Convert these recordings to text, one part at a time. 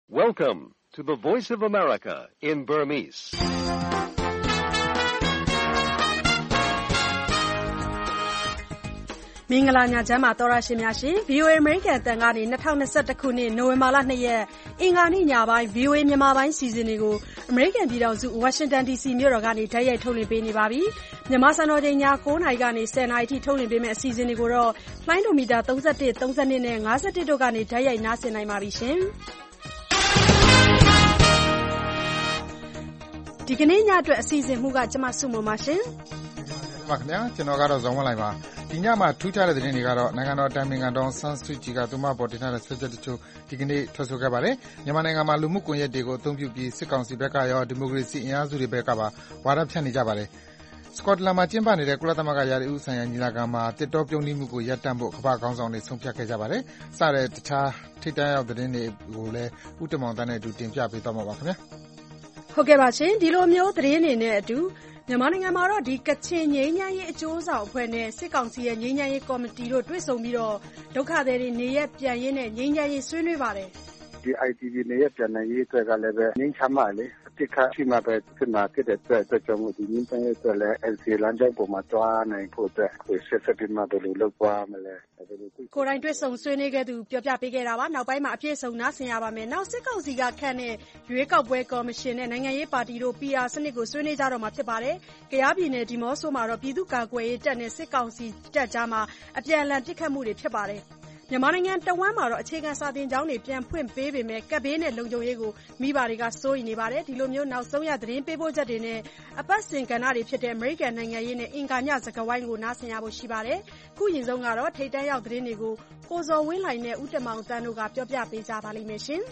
Welcome to the Voice of America in Burmese. ။မင်္ဂလာညချမ်းပါသောရရှင်များရှင် VOA American အသံကနေ2021ခုနှစ်နိုဝင်ဘာလ2ရက်အင်္ဂါနေ့ညပိုင်း VOA မြန်မာပိုင်းစီစဉ်တွေကို American ပြည်ထောင်စု Washington DC မြို့တော်ကနေတိုက်ရိုက်ထုတ်လွှင့်ပေးနေပါပြီ။မြန်မာစံတော်ချိန်ည9:00နာရီကနေ10:00နာရီထိထုတ်လွှင့်ပေးမယ့်အစီအစဉ်တွေကိုတော့လိုင်းဒိုမီတာ31 32နဲ့51တို့ကနေတိုက်ရိုက်နားဆင်နိုင်ပါပြီရှင်။ဒီကနေ့ညအတွက်အစီအစဉ်မှုကကျမစုမပါရှင်။ပါခင်ဗျာကျွန်တော်ကတော့ဇော်ဝင်းလိုက်ပါဒီညမှာထူးခြားတဲ့သတင်းတွေကတော့နိုင်ငံတော်တိုင်ပင်ခံဒေါ်ဆန်းစုကြည်ကသူမပေါ်တင်ထားတဲ့ဆွဲချက်တချို့ဒီကနေ့ထွက်ဆိုခဲ့ပါတယ်မြန်မာနိုင်ငံမှာလူမှုကွန်ရက်တွေကိုအသုံးပြုပြီးစစ်ကောင်စီဘက်ကရောဒီမိုကရေစီအင်အားစုတွေဘက်ကပါဝါဒဖြန့်နေကြပါတယ်စကော့တလန်မှာကျင်းပနေတဲ့ကုလသမဂ္ဂရာသီဥဆိုင်ရာညီလာခံမှာတစ်တော်ပြုံးနှိမှုကိုရပ်တန့်ဖို့ကမ္ဘာခေါင်းဆောင်တွေဆုံးဖြတ်ခဲ့ကြပါတယ်စတဲ့တခြားထိပ်တန်းရောက်သတင်းတွေကိုလည်းဥတ္တမောင်တန်းနဲ့အတူတင်ပြပေးသွားမှာပါခင်ဗျာဟုတ်ကဲ့ပါရှင်ဒီလိုမျိုးသတင်းတွေနဲ့အတူမြန်မာနိုင်ငံမှာတော့ဒီကချင်ငြိမ်းချမ်းရေးအကျိုးဆောင်အဖွဲ့နဲ့စစ်ကောင်စီရဲ့ငြိမ်းချမ်းရေးကော်မတီတို့တွေ့ဆုံပြီးတော့ဒုက္ခသည်တွေနေရပ်ပြန်ရေးနဲ့ငြိမ်းချမ်းရေးဆွေးနွေးပါတယ်ဒီ IDP နေရပ်ပြန်နိုင်ရေးအတွက်ကလည်းပဲငြိမ်းချမ်းမှလေအတိတ်ခါရှိမှပဲဖြစ်မှာဖြစ်တဲ့အတွက်ကြောင့်မို့ဒီငြိမ်းချမ်းရေးအတွက်လည်း NCA လမ်းကြောင်းပေါ်မှာတွားနိုင်ဖို့အတွက်ဆက်ပြီးမှဘယ်လိုလုပ်သွားမလဲကိုယ်တိုင်တွေ့ဆုံဆွေးနွေးခဲ့သူပြောပြပေးခဲ့တာပါနောက်ပိုင်းမှာအပြည့်စုံနားဆင်ရပါမယ်နောက်စစ်ကောင်စီကခန့်တဲ့ရွေးကောက်ပွဲကော်မရှင်နဲ့နိုင်ငံရေးပါတီတို့ PR စနစ်ကိုဆွေးနွေးကြတော့မှာဖြစ်ပါတယ်။ကြားပြည်နယ်ဒီမော့ဆိုမှာတော့ပြည်သူ့ကာကွယ်ရေးတပ်နဲ့စစ်ကောင်စီတပ်ကြားမှာအပြန်အလှန်ပစ်ခတ်မှုတွေဖြစ်ပါတယ်။မြန်မာနိုင်ငံတဝန်းမှာတော့အခြေခံစာသင်ကျောင်းတွေပြန်ဖွင့်ပေးပေမဲ့ကပ်ဘေးနဲ့လုံခြုံရေးကိုမိဘတွေကစိုးရိမ်နေပါတယ်ဒီလိုမျိုးနောက်ဆုံးရသတင်းပေးပို့ချက်တွေနဲ့အပတ်စဉ်ကဏ္ဍတွေဖြစ်တဲ့ American နိုင်ငံရေးနဲ့အင်္ဂါညစကားဝိုင်းကိုနားဆင်ရဖို့ရှိပါတယ်ခုရင်ဆုံးကတော့ထိပ်တန်းရောက်သတင်းတွေကိုကိုဇော်ဝင်းလှိုင်နဲ့ဦးတမောင်တန်းတို့ကပြောပြပေးကြပါလိမ့်မယ်ရှင်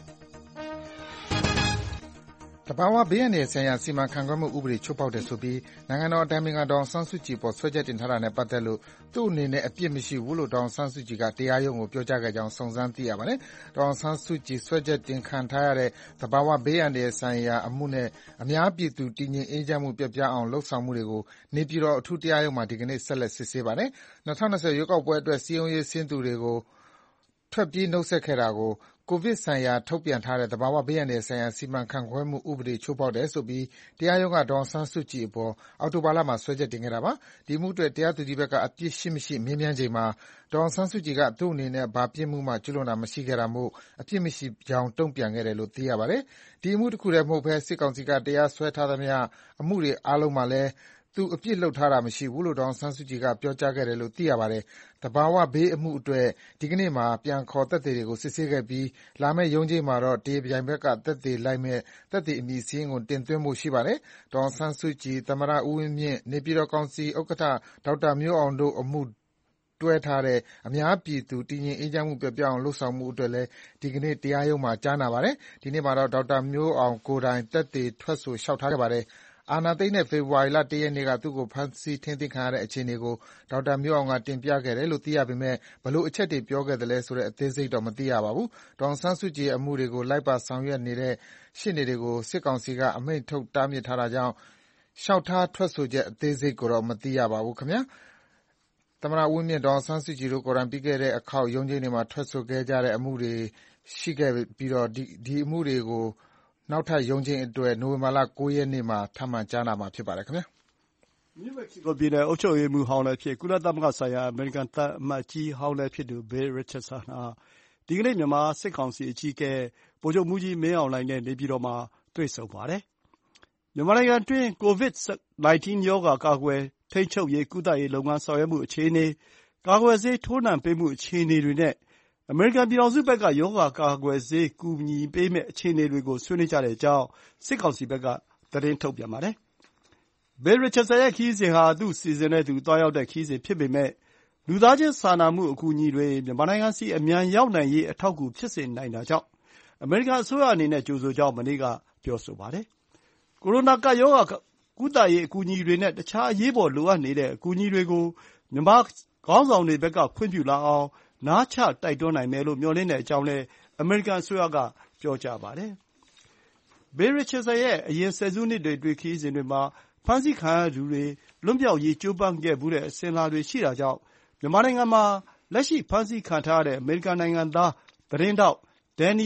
တဘာဝဘေးအန္တရာယ်ဆိုင်ရာစီမံခန့်ခွဲမှုဥပဒေချိုးဖောက်တယ်ဆိုပြီးနိုင်ငံတော်အတိုင်ပင်ခံဒေါ်ဆန်းစုကြည်ပေါ်ဆွဲချက်တင်ထားတာနဲ့ပတ်သက်လို့သူ့အနေနဲ့အပြစ်မရှိဘူးလို့ဒေါ်ဆန်းစုကြည်ကတရားရုံးကိုပြောကြားခဲ့ကြောင်းစုံစမ်းသိရပါတယ်။ဒေါ်ဆန်းစုကြည်ဆွဲချက်တင်ခံထားရတဲ့တဘာဝဘေးအန္တရာယ်ဆိုင်ရာအမှုနဲ့အများပြည်သူတည်ငြိမ်အေးချမ်းမှုပျက်ပြားအောင်လှုံ့ဆော်မှုတွေကိုနေပြည်တော်အထူးတရားရုံးမှာဒီကနေ့ဆက်လက်စစ်ဆေးပါတယ်။2020ရွေးကောက်ပွဲအတွက်စည်းရုံးရေးဆင်းသူတွေကိုထွက်ပြေးနှုတ်ဆက်ခဲ့တာကိုကိုဗစ်ဆိုင်ရာထုတ်ပြန်ထားတဲ့တဘာဝဘေးအန္တရာယ်ဆိုင်ရာစီမံခန့်ခွဲမှုဥပဒေချိုးဖောက်တယ်ဆိုပြီးတရားရုံးကဒေါ်ဆန်းစုကြည်အပေါ်အောက်တိုဘာလမှာစွဲချက်တင်ခဲ့တာပါ။ဒီမှုအတွက်တရားသူကြီးဘက်ကအပြစ်ရှိမရှိမေးမြန်းချိန်မှာဒေါ်ဆန်းစုကြည်ကသူ့အနေနဲ့ဘာပြစ်မှုမှကျူးလွန်တာမရှိခဲ့တာမို့အပြစ်မရှိကြောင်းတုံ့ပြန်ခဲ့တယ်လို့သိရပါတယ်။ဒီအမှုတစ်ခုတည်းမဟုတ်ဘဲစစ်ကောင်စီကတရားစွဲထားသမျှအမှုတွေအားလုံးမှာလည်းသူအပြစ်လုပ်ထားတာမရှိဘူးလို့ဒေါ်ဆန်းစုကြည်ကပြောကြားခဲ့တယ်လို့သိရပါတယ်။တဘာဝဘေးအမှုအတွက်ဒီကနေ့မှာပြန်ခေါ်သက်သေတွေကိုစစ်ဆေးခဲ့ပြီးလာမယ့်ရုံးချိန်းမှာတော့တရားပြိုင်ဘက်ကသက်သေလိုက်မဲ့သက်သေအမည်စာရင်းကိုတင်သွင်းဖို့ရှိပါတယ်။ဒေါ်ဆန်းစုကြည်သမ္မတဦးဝင်းမြင့်နေပြည်တော်ကောင်စီဥက္ကဋ္ဌဒေါက်တာမျိုးအောင်တို့အမှုတွဲထားတဲ့အများပြည်သူတည်ငြိမ်အေးချမ်းမှုပျက်ပြားအောင်လှုံ့ဆော်မှုအတွက်လည်းဒီကနေ့တရားရုံးမှာကြားနာပါတယ်။ဒီနေ့မှာတော့ဒေါက်တာမျိုးအောင်ကိုယ်တိုင်သက်သေထွက်ဆိုလျှောက်ထားခဲ့ပါတယ်။အာဏာသိမ်းတဲ့ဖေဖော်ဝါရီလ1ရက်နေ့ကသူ့ကိုဖမ်းဆီးထိန်းသိမ်းခံရတဲ့အခြေအနေကိုဒေါက်တာမျိုးအောင်ကတင်ပြခဲ့တယ်လို့သိရပေမဲ့ဘယ်လိုအချက်တွေပြောခဲ့သလဲဆိုတဲ့အသေးစိတ်တော့မသိရပါဘူး။ဒေါ်ဆန်းစုကြည်ရဲ့အမှုတွေကိုလိုက်ပါဆောင်ရွက်နေတဲ့ရှေ့နေတွေကိုစစ်ကောင်စီကအမိန့်ထုတ်တားမြစ်ထားတာကြောင့်လျှောက်ထားထွက်ဆိုချက်အသေးစိတ်ကိုတော့မသိရပါဘူးခင်ဗျာ။သမ္မတဦးဝင်းမြင့်ဒေါ်ဆန်းစုကြည်တို့ကိုယ်တိုင်ပြီးခဲ့တဲ့အခေါက်ရုံးချိန်းတွေမှာထွက်ဆိုခဲ့ကြတဲ့အမှုတွေရှိခဲ့ပြီးတော့ဒီအမှုတွေကိုနောက်ထပ်ရုံးချိန်းအတွက်နိုဝင်ဘာလ9ရက်နေ့မှာထပ်မံကြားနာမှာဖြစ်ပါတယ်ခင်ဗျာ။မြစ်မက္ကဆီကိုပြည်နယ်အုပ်ချုပ်ရေးမှူးဟောင်းလည်းဖြစ်ကုလသမဂ္ဂဆိုင်ရာအမေရိကန်သံအမတ်ကြီးဟောင်းလည်းဖြစ်သူ Bill Richardson ဟာဒီကနေ့မြန်မာစစ်ကောင်စီအကြီးအကဲဗိုလ်ချုပ်မှူးကြီးမင်းအောင်လှိုင်နဲ့နေပြည်တော်မှာတွေ့ဆုံပါတယ်။မြန်မာနိုင်ငံတွင်း COVID-19 ရောဂါကာကွယ်ထိန်းချုပ်ရေးကုသရေးလုပ်ငန်းဆောင်ရွက်မှုအခြေအနေ၊ကာကွယ်ဆေးထိုးနှံပေးမှုအခြေအနေတွေနဲ့အမေရိကန်ပြည်ထောင်စုဘက်ကရောဂါကာကွယ်ဆေးကူညီပေးမယ့်အခြေအနေတွေကိုဆွေးနွေးကြတဲ့အကြောင်းစစ်ကောင်စီဘက်ကသတင်းထုတ်ပြန်ပါတယ်။ Bill Richardson ရဲ့ခရီးစဉ်ဟာသူ့စီစဉ်နဲ့သူသွားရောက်တဲ့ခရီးစဉ်ဖြစ်ပေမဲ့လူသားချင်းစာနာမှုအကူအညီတွေမြန်မာနိုင်ငံဆီအမြန်ရောက်နိုင်ရေးအထောက်အကူဖြစ်စေနိုင်တာကြောင့်အမေရိကန်အစိုးရအနေနဲ့ကြိုဆိုကြောင်းမနေ့ကပြောဆိုပါတယ်။ကိုရိုနာကပ်ရောဂါကုသရေးအကူအညီတွေနဲ့တခြားအရေးပေါ်လိုအပ်နေတဲ့အကူအညီတွေကိုမြန်မာခေါင်းဆောင်တွေဘက်ကခွင့်ပြုလာအောင်နားချတိုက်တွန်းနိုင်မယ်လို့မျှော်လင့်တဲ့အကြောင်းလည်းအမေရိကန်အစိုးရကပြောကြားပါတယ်။ Bill Richardson ရဲ့အရင်ဆယ်စုနှစ်တွေအတွင်းခရီးစဉ်တွေမှာဖမ်းဆီးခံရသူတွေလွတ်မြောက်ရေးကြိုးပမ်းခဲ့ဖူးတဲ့အစဉ်အလာတွေရှိတာကြောင့်မြန်မာနိုင်ငံမှာလက်ရှိဖမ်းဆီးခံထားရတဲ့အမေရိကန်နိုင်ငံသားသတင်းထောက် Danny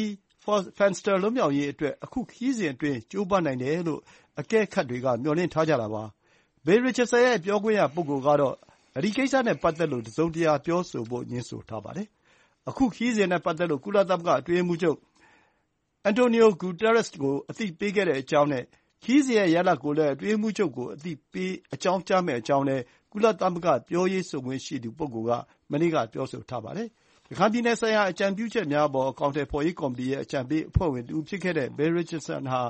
Fenster လွတ်မြောက်ရေးအတွက်အခုခရီးစဉ်အတွင်းကြိုးပမ်းနိုင်တယ်လို့အကဲခတ်တွေကမျှော်လင့်ထားကြတာပါ။ Bill Richardson ရဲ့ပြောခွင့်ရပုဂ္ဂိုလ်ကတော့ဒီကိစ္စနဲ့ပတ်သက်လို့တစုံတရာပြောဆိုဖို့ငြင်းဆိုထားပါတယ်။အခုခရီးစဉ်နဲ့ပတ်သက်လို့ကုလသမဂ္ဂအတွင်းရေးမှူးချုပ် Antonio Guterres ကိုအသိပေးခဲ့တဲ့အကြောင်းနဲ့ခရီးစဉ်ရဲ့ရလဒ်ကိုလည်းအတွင်းရေးမှူးချုပ်ကိုအကြောင်းကြားမယ့်အကြောင်းလည်းကုလသမဂ္ဂပြောရေးဆိုခွင့်ရှိသူပုဂ္ဂိုလ်ကမနေ့ကပြောဆိုထားပါတယ်။ရခိုင်ပြည်နယ်ဆိုင်ရာအကြံပြုချက်များအပေါ်အကောင်အထည်ဖော်ရေးကော်မတီရဲ့အကြံပေးအဖွဲ့ဝင်တဦးဖြစ်ခဲ့တဲ့ Bill Richardson ဟာ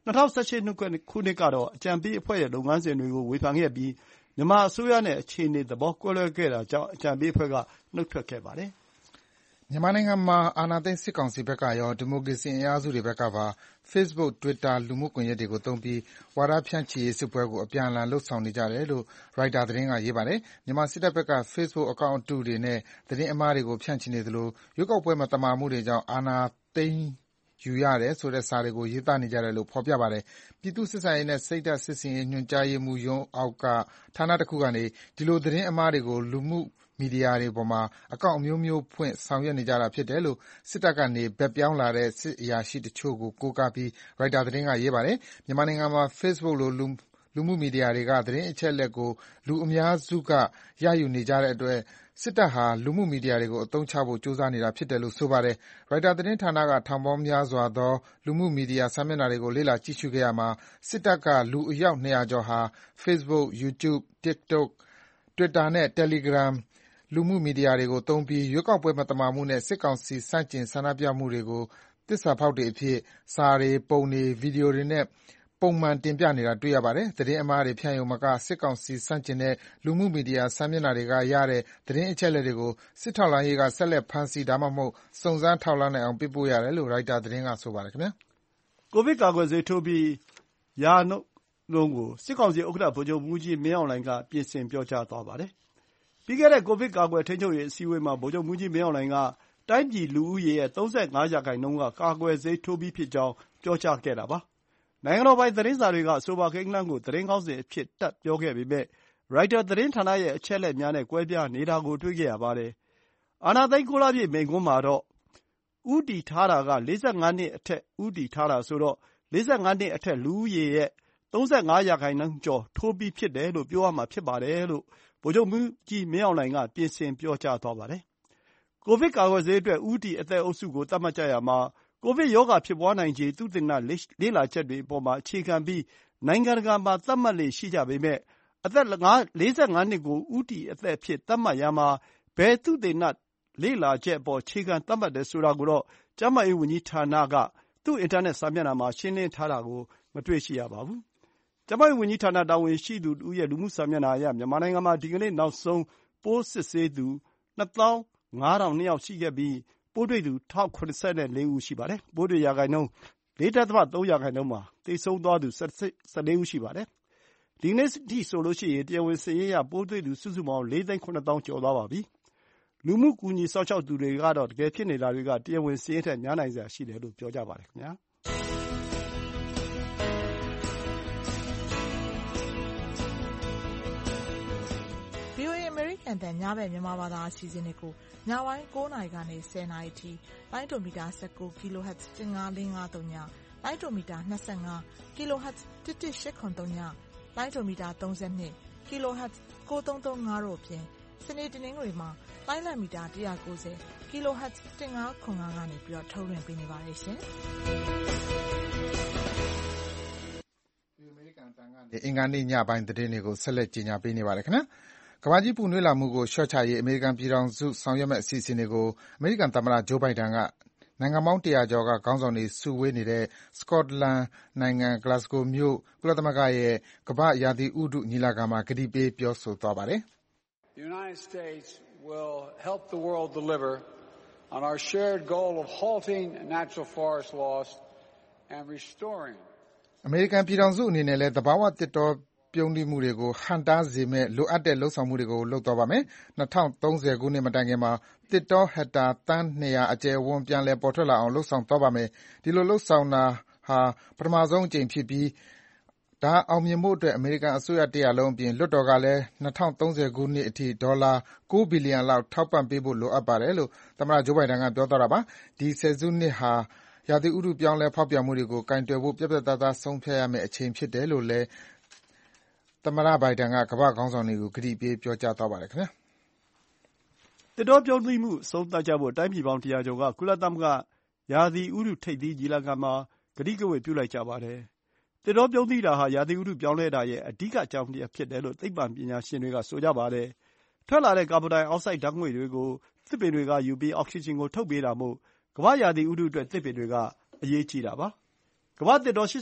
2018 ခုနှစ်ကတော့အကြံပေးအဖွဲ့ရဲ့လုပ်ငန်းစဉ်တွေကိုဝေဖန်ခဲ့ပြီးမြန်မာအစိုးရနဲ့အခြေအနေသဘောကွဲလွဲခဲ့တာကြောင့်အကြံပေးအဖွဲ့ကနုတ်ထွက်ခဲ့ပါတယ်။မြန်မာနိုင်ငံမှာအာဏာသိမ်းစစ်ကောင်စီဘက်ကရောဒီမိုကရေစီအင်အားစုတွေဘက်ကပါ Facebook, Twitter လူမှုကွန်ရက်တွေကိုသုံးပြီးဝါဒဖြန့်ချိရေးစစ်ပွဲကိုအပြန်အလှန်လုပ်ဆောင်နေကြတယ်လို့ Reuters သတင်းကရေးပါတယ်။မြန်မာစစ်တပ်ဘက်က Facebook အကောင့်အတုတွေနဲ့သတင်းအမှားတွေကိုဖြန့်ချိနေသလိုရွေးကောက်ပွဲမသမာမှုတွေကြောင့်အာဏာသိမ်းယူရတယ်ဆိုတဲ့စာတွေကိုရေးသားနေကြတယ်လို့ဖော်ပြပါတယ်။ပြည်သူ့ဆက်ဆံရေးနဲ့စိတ်ဓာတ်စစ်ဆင်ရေးညွှန်ကြားရေးမှူးရုံးအောက်ကဌာနတခုကနေဒီလိုသတင်းအမှားတွေကိုလူမှုမီဒီယာတွေပေါ်မှာအကောင့်အမျိုးမျိုးဖွင့်ဆောင်ရွက်နေကြတာဖြစ်တယ်လို့စစ်တပ်ကနေဘက်ပြောင်းလာတဲ့စစ်အရာရှိတချို့ကိုကိုးကားပြီး Reuters သတင်းကရေးပါတယ်။မြန်မာနိုင်ငံမှာ Facebook လိုလူမှုမီဒီယာတွေကသတင်းအချက်အလက်ကိုလူအများစုကရယူနေကြတဲ့အတွက်စစ်တပ်ဟာလူမှုမီဒီယာတွေကိုအသုံးချဖို့ကြိုးစားနေတာဖြစ်တယ်လို့ဆိုပါတယ်။ Reuters သတင်းဌာနကထောင်ပေါင်းများစွာသောလူမှုမီဒီယာစာမျက်နှာတွေကိုလေ့လာကြည့်ရှုခဲ့ရာမှာစစ်တပ်ကလူအယောက်200ကျော်ဟာ Facebook, YouTube, TikTok, Twitter နဲ့ Telegram လူမှုမီဒီယာတွေကိုသုံးပြီးရွေးကောက်ပွဲမသမာမှုနဲ့စစ်ကောင်စီဆန့်ကျင်ဆန္ဒပြမှုတွေကိုသစ္စာဖောက်တွေအဖြစ်စာတွေ၊ပုံတွေ၊ဗွီဒီယိုတွေနဲ့ပုံမှန်တင်ပြနေတာတွေ့ရပါတယ်။သတင်းအမှားတွေဖြန့်ရုံမကစစ်ကောင်စီဆန့်ကျင်တဲ့လူမှုမီဒီယာစာမျက်နှာတွေကရတဲ့သတင်းအချက်အလက်တွေကိုစစ်ထောက်လှမ်းရေးကဆက်လက်ဖမ်းဆီးဒါမှမဟုတ်စုံစမ်းထောက်လှမ်းနိုင်အောင်ပေးပို့ရတယ်လို့ Reuters သတင်းကဆိုပါတယ်။ကိုဗစ်ကာကွယ်ဆေးထိုးပြီးရာနှုန်းကိုစစ်ကောင်စီဥက္ကဋ္ဌဗိုလ်ချုပ်မှူးကြီးမင်းအောင်လှိုင်ကပြင်ဆင်ပြောကြားသွားပါတယ်။ပြီးခဲ့တဲ့ကိုဗစ်ကာကွယ်ထိန်းချုပ်ရေးအစည်းအဝေးမှာဗိုလ်ချုပ်မှူးကြီးမင်းအောင်လှိုင်ကတိုင်းပြည်လူဦးရေရဲ့35%ကကာကွယ်ဆေးထိုးပြီးဖြစ်ကြောင်းပြောကြားခဲ့တာပါ။နိုင်ငံတော်ပိုင်သတင်းစာတွေကအဆိုပါကိန်းဂဏန်းကိုသတင်းခေါင်းစဉ်အဖြစ်တပ်ပြောခဲ့ပေမယ့် Reuters သတင်းဌာနရဲ့အချက်အလက်များနဲ့ကွဲပြားနေတာကိုတွေ့ခဲ့ရပါတယ်။အာဏာသိမ်း9 လပြည့်မိန့်ခွန်းမှာတော့ဦးတည်ထားတာက45နှစ်အထက်ဦးတည်ထားတာဆိုတော့45နှစ်အထက်လူဦးရေရဲ့35%ကျော်ထိုးပြီးဖြစ်တယ်လို့ပြောရမှာဖြစ်ပါတယ်လို့ဗိုလ်ချုပ်မှူးကြီးမင်းအောင်လှိုင်ကပြင်ဆင်ပြောကြားသွားပါတယ်။ကိုဗစ်ကာကွယ်ဆေးအတွက်ဦးတည်အသက်အုပ်စုကိုသတ်မှတ်ကြရာမှာကိုဗစ်ရောဂါဖြစ်ပွားနိုင်ခြေသုတေသနလေ့လာချက်တွေအပေါ်မှာအခြေခံပြီးနိုင်ငံတကာမှာသတ်မှတ်လေ့ရှိကြပေမယ့်အသက်45နှစ်ကိုဦးတည်အသက်အဖြစ်သတ်မှတ်ရာမှာဘယ်သုတေသနလေ့လာချက်အပေါ်အခြေခံသတ်မှတ်တယ်ဆိုတာကိုတော့ကျန်းမာရေးဝန်ကြီးဌာနကသူ့အင်တာနက်စာမျက်နှာမှာရှင်းလင်းထားတာကိုမတွေ့ရှိရပါဘူး။ကျန်းမာရေးဝန်ကြီးဌာနတာဝန်ရှိသူတဦးရဲ့လူမှုစာမျက်နှာအရမြန်မာနိုင်ငံမှာဒီကနေ့နောက်ဆုံးပိုးစစ်ဆေးသူ25200ယောက်ရှိခဲ့ပြီးပိုးတွေ့သူ1074ဦးရှိပါတယ်။ပိုးတွေ့ရာခိုင်နှုန်း 4.3% မှာသေဆုံးသွားသူ14ဦးရှိပါတယ်။ဒီနေ့အထိဆိုရင်တရားဝင်စာရင်းအရပိုးတွေ့သူစုစုပေါင်း4,700,000ကျော်သွားပါပြီ။လူမှုကူညီစောင့်ရှောက်သူတွေကတော့တကယ်ဖြစ်နေတာတွေကတရားဝင်စာရင်းထက်များနိုင်စရာရှိတယ်လို့ပြောကြပါတယ်ခင်ဗျာ။ VOA အမေရိကန်တန်ညဘက်မြန်မာဘာသာအစီအစဉ်တွေကိုညပိုင်း9နာရီကနေ10နာရီထိလိုင်းဒိုမီတာ19 kHz 15553ညလိုင်းဒိုမီတာ25 kHz 11883ညလိုင်းဒိုမီတာ32 kHz 9335တို့အပြင်စနေတနင်္ဂနွေမှာလိုင်းလံမီတာ190 kHz 1505ကနေပြီးတော့ထုတ်လွှင့်ပေးနေပါတယ်ရှင်။အင်္ဂါနေ့ညပိုင်းသတင်းတွေကိုဆက်လက်ကြီးညာပေးနေပါတယ်ခင်ဗျာ။ကမ္ဘာကြီးပူနွေးလာမှုကိုလျှော့ချရေးအမေရိကန်ပြည်ထောင်စုဆောင်ရွက်မယ့်အစီအစဉ်တွေကိုအမေရိကန်သမ္မတဂျိုးဘိုင်ဒန်ကနိုင်ငံပေါင်း100ကျော်ကခေါင်းဆောင်တွေစုဝေးနေတဲ့စကော့တလန်နိုင်ငံ Glasgow မြို့ကုလသမဂ္ဂရဲ့ကမ္ဘာ့ရာသီဥတုညီလာခံမှာကတိပေးပြောဆိုသွားပါတယ်။ The United States will help the world deliver on our shared goal of halting natural forest loss and restoring အမေရိကန်ပြည်ထောင်စုအနေနဲ့လည်းသဘာဝသစ်တောပြုန်းတီးမှုတွေကိုဟန့်တားစေမယ့်လိုအပ်တဲ့လုပ်ဆောင်မှုတွေကိုလုပ်သွားပါမယ်။2030ခုနှစ်မတိုင်ခင်မှာသစ်တောဟက်တာသန်း200အကျယ်အဝန်းပြန်လည်ပေါ်ထွက်လာအောင်လုပ်ဆောင်သွားပါမယ်။ဒီလိုလုပ်ဆောင်တာဟာပထမဆုံးအကြိမ်ဖြစ်ပြီးဒါအောင်မြင်ဖို့အတွက်အမေရိကန်အစိုးရတရပ်လုံးအပြင်လွှတ်တော်ကလည်း2030ခုနှစ်အထိဒေါ်လာ9ဘီလီယံလောက်ထောက်ပံ့ပေးဖို့လိုအပ်ပါတယ်လို့သမ္မတဂျိုးဘိုင်ဒန်ကပြောသွားတာပါ။ဒီဆယ်စုနှစ်ဟာရာသီဥတုပြောင်းလဲဖောက်ပြန်မှုတွေကိုကိုင်တွယ်ဖို့ပြတ်ပြတ်သားသားဆုံးဖြတ်ရမယ့်အချိန်ဖြစ်တယ်လို့လည်းသမ္မတဘိုင်ဒန်ကကမ္ဘာ့ခေါင်းဆောင်တွေကိုကတိပေးပြောကြားသွားပါတယ်ခင်ဗျာသစ်တောပြုန်းတီးမှုအဆုံးသတ်ကြဖို့တိုင်းပြည်ပေါင်း100ကျော်ကကုလသမဂ္ဂရာသီဥတုထိပ်သီးညီလာခံမှာကတိကဝတ်ပြုလိုက်ကြပါတယ်။သစ်တောပြုန်းတီးတာဟာရာသီဥတုပြောင်းလဲတာရဲ့အဓိကအကြောင်းတရားဖြစ်တယ်လို့သိပ္ပံပညာရှင်တွေကဆိုကြပါတယ်။ထွက်လာတဲ့ကာဗွန်ဒိုင်အောက်ဆိုဒ်ဓာတ်ငွေ့တွေကိုသစ်ပင်တွေကယူပြီးအောက်ဆီဂျင်ကိုထုတ်ပေးတာမို့ကမ္ဘာ့ရာသီဥတုအတွက်သစ်ပင်တွေကအရေးကြီးတာပါ။ကမ္ဘာ့သစ်တော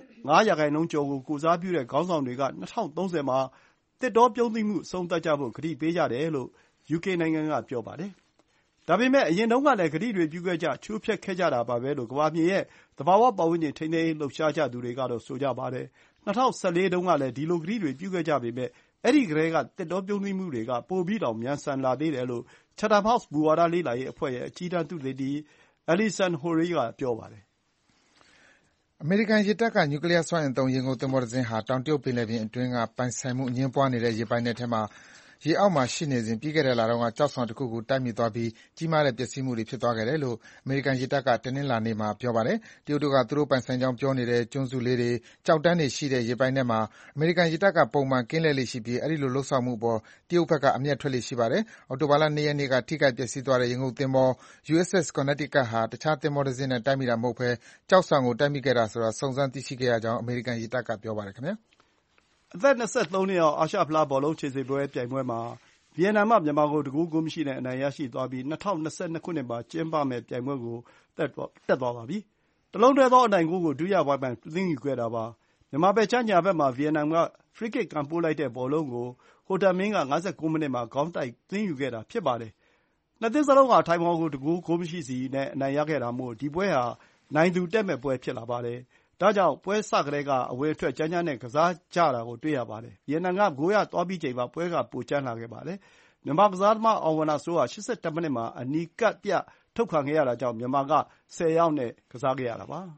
85%ကျော်ကိုကိုယ်စားပြုတဲ့ခေါင်းဆောင်တွေက2030မှာသစ်တောပြုန်းတီးမှုအဆုံးသတ်ကြဖို့ကတိပေးကြတယ်လို့ UK နိုင်ငံကပြောပါတယ်။ဒါပေမဲ့အရင်တုန်းကလည်းကတိတွေပြုခဲ့ကြချိုးဖျက်ခဲ့ကြတာပါပဲလို့ကမ္ဘာမြေရဲ့သဘာဝပတ်ဝန်းကျင်ထိန်းသိမ်းရေးလှုပ်ရှားကြသူတွေကတော့ဆိုကြပါတယ်။2014တုန်းကလည်းဒီလိုကတိတွေပြုခဲ့ကြပေမဲ့အဲဒီကတည်းကသစ်တောပြုန်းတီးမှုတွေကပိုပြီးတောင်မြန်ဆန်လာသေးတယ်လို့ Chatham House မူဝါဒလေ့လာရေးအဖွဲ့ရဲ့အကြီးတန်းသုတေသီ Alison Horie ကပြောပါတယ်။အမေရိကန်ရေတပ်ကနျူကလီးယားစွမ်းအင်သုံးရေငုပ်သင်္ဘောတစင်းဟာတောင်တရုတ်ပင်လယ်ပြင်အတွင်းကပိုင်ဆိုင်မှုအငြင်းပွားနေတဲ့ရေပိုင်နက်ထဲမှာရေအောက်မှာရှိနေစဉ်ပြီးခဲ့တဲ့လတုန်းကကျောက်ဆောင်တခုကိုတိုက်မိသွားပြီးကြီးမားတဲ့ပျက်စီးမှုတွေဖြစ်သွားခဲ့တယ်လို့အမေရိကန်ရေတပ်ကတနင်္လာနေ့မှာပြောပါတယ်။တရုတ်တို့ကသူတို့ပိုင်ဆိုင်ကြောင်းပြောနေတဲ့ကျွန်းစုလေးတွေ၊ကျောက်တန်းတွေရှိတဲ့ရေပိုင်နက်မှာအမေရိကန်ရေတပ်ကပုံမှန်ကင်းလှည့်လေ့ရှိပြီးအဲဒီလိုလုပ်ဆောင်မှုအပေါ်တရုတ်ဘက်ကအမျက်ထွက်လေ့ရှိပါတယ်။အောက်တိုဘာလ2 ရက်နေ့ကထိခိုက်ပျက်စီးသွားတဲ့ရေငုပ်သင်္ဘော USS Connecticut ဟာတခြားသင်္ဘောတစင်းနဲ့တိုက်မိတာမဟုတ်ဘဲကျောက်ဆောင်ကိုတိုက်မိခဲ့တာဆိုတာစုံစမ်းသိရှိခဲ့ရကြောင်းအမေရိကန်ရေတပ်ကပြောပါတယ်ခင်ဗျာ။အသက်23နှစ်အောက်အာရှဖလားဘောလုံးခြေစစ်ပွဲပြိုင်ပွဲမှာဗီယက်နမ်မှမြန်မာကို1-0 ဂိုးမရှိနဲ့အနိုင်ရရှိသွားပြီး2022ခုနှစ်မှာကျင်းပမယ့်ပြိုင်ပွဲကိုတက်သွားပါပြီ။တလုံးတည်းသောအနိုင်ဂိုးကိုဒုတိယပိုင်းမှာသွင်းယူခဲ့တာပါ။မြန်မာဘက်ခြမ်းညာဘက်မှာဗီယက်နမ်ကဖရီးကစ်ကန်ပို့လိုက်တဲ့ဘောလုံးကိုဟိုတန်မင်းက59မိနစ်မှာခေါင်းတိုက်သွင်းယူခဲ့တာဖြစ်ပါတယ်။နှစ်သင်းစလုံးဟာထိုင်ဝမ်ကို1-0 ဂိုးမရှိစီနဲ့အနိုင်ရခဲ့တာမို့ဒီပွဲဟာနိုင်သူတက်မယ့်ပွဲဖြစ်လာပါတယ်။ဒါကြောင့်ပွဲစကတည်းကအဝင်အထွက်ကြမ်းကြမ်းနဲ့ကစားကြတာကိုတွေ့ရပါတယ်။ဗီယက်နမ်ကဂိုးရသွားပြီးချိန်မှာပွဲကပိုကြမ်းလာခဲ့ပါတယ်။မြန်မာကစားသမားအောင်ဝဏ္ဏစိုးဟာ81မိနစ်မှာအနီးကပ်ပြထုတ်ခံခဲ့ရတာကြောင့်မြန်မာက10ယောက်နဲ့ကစားခဲ့ရတာပါ။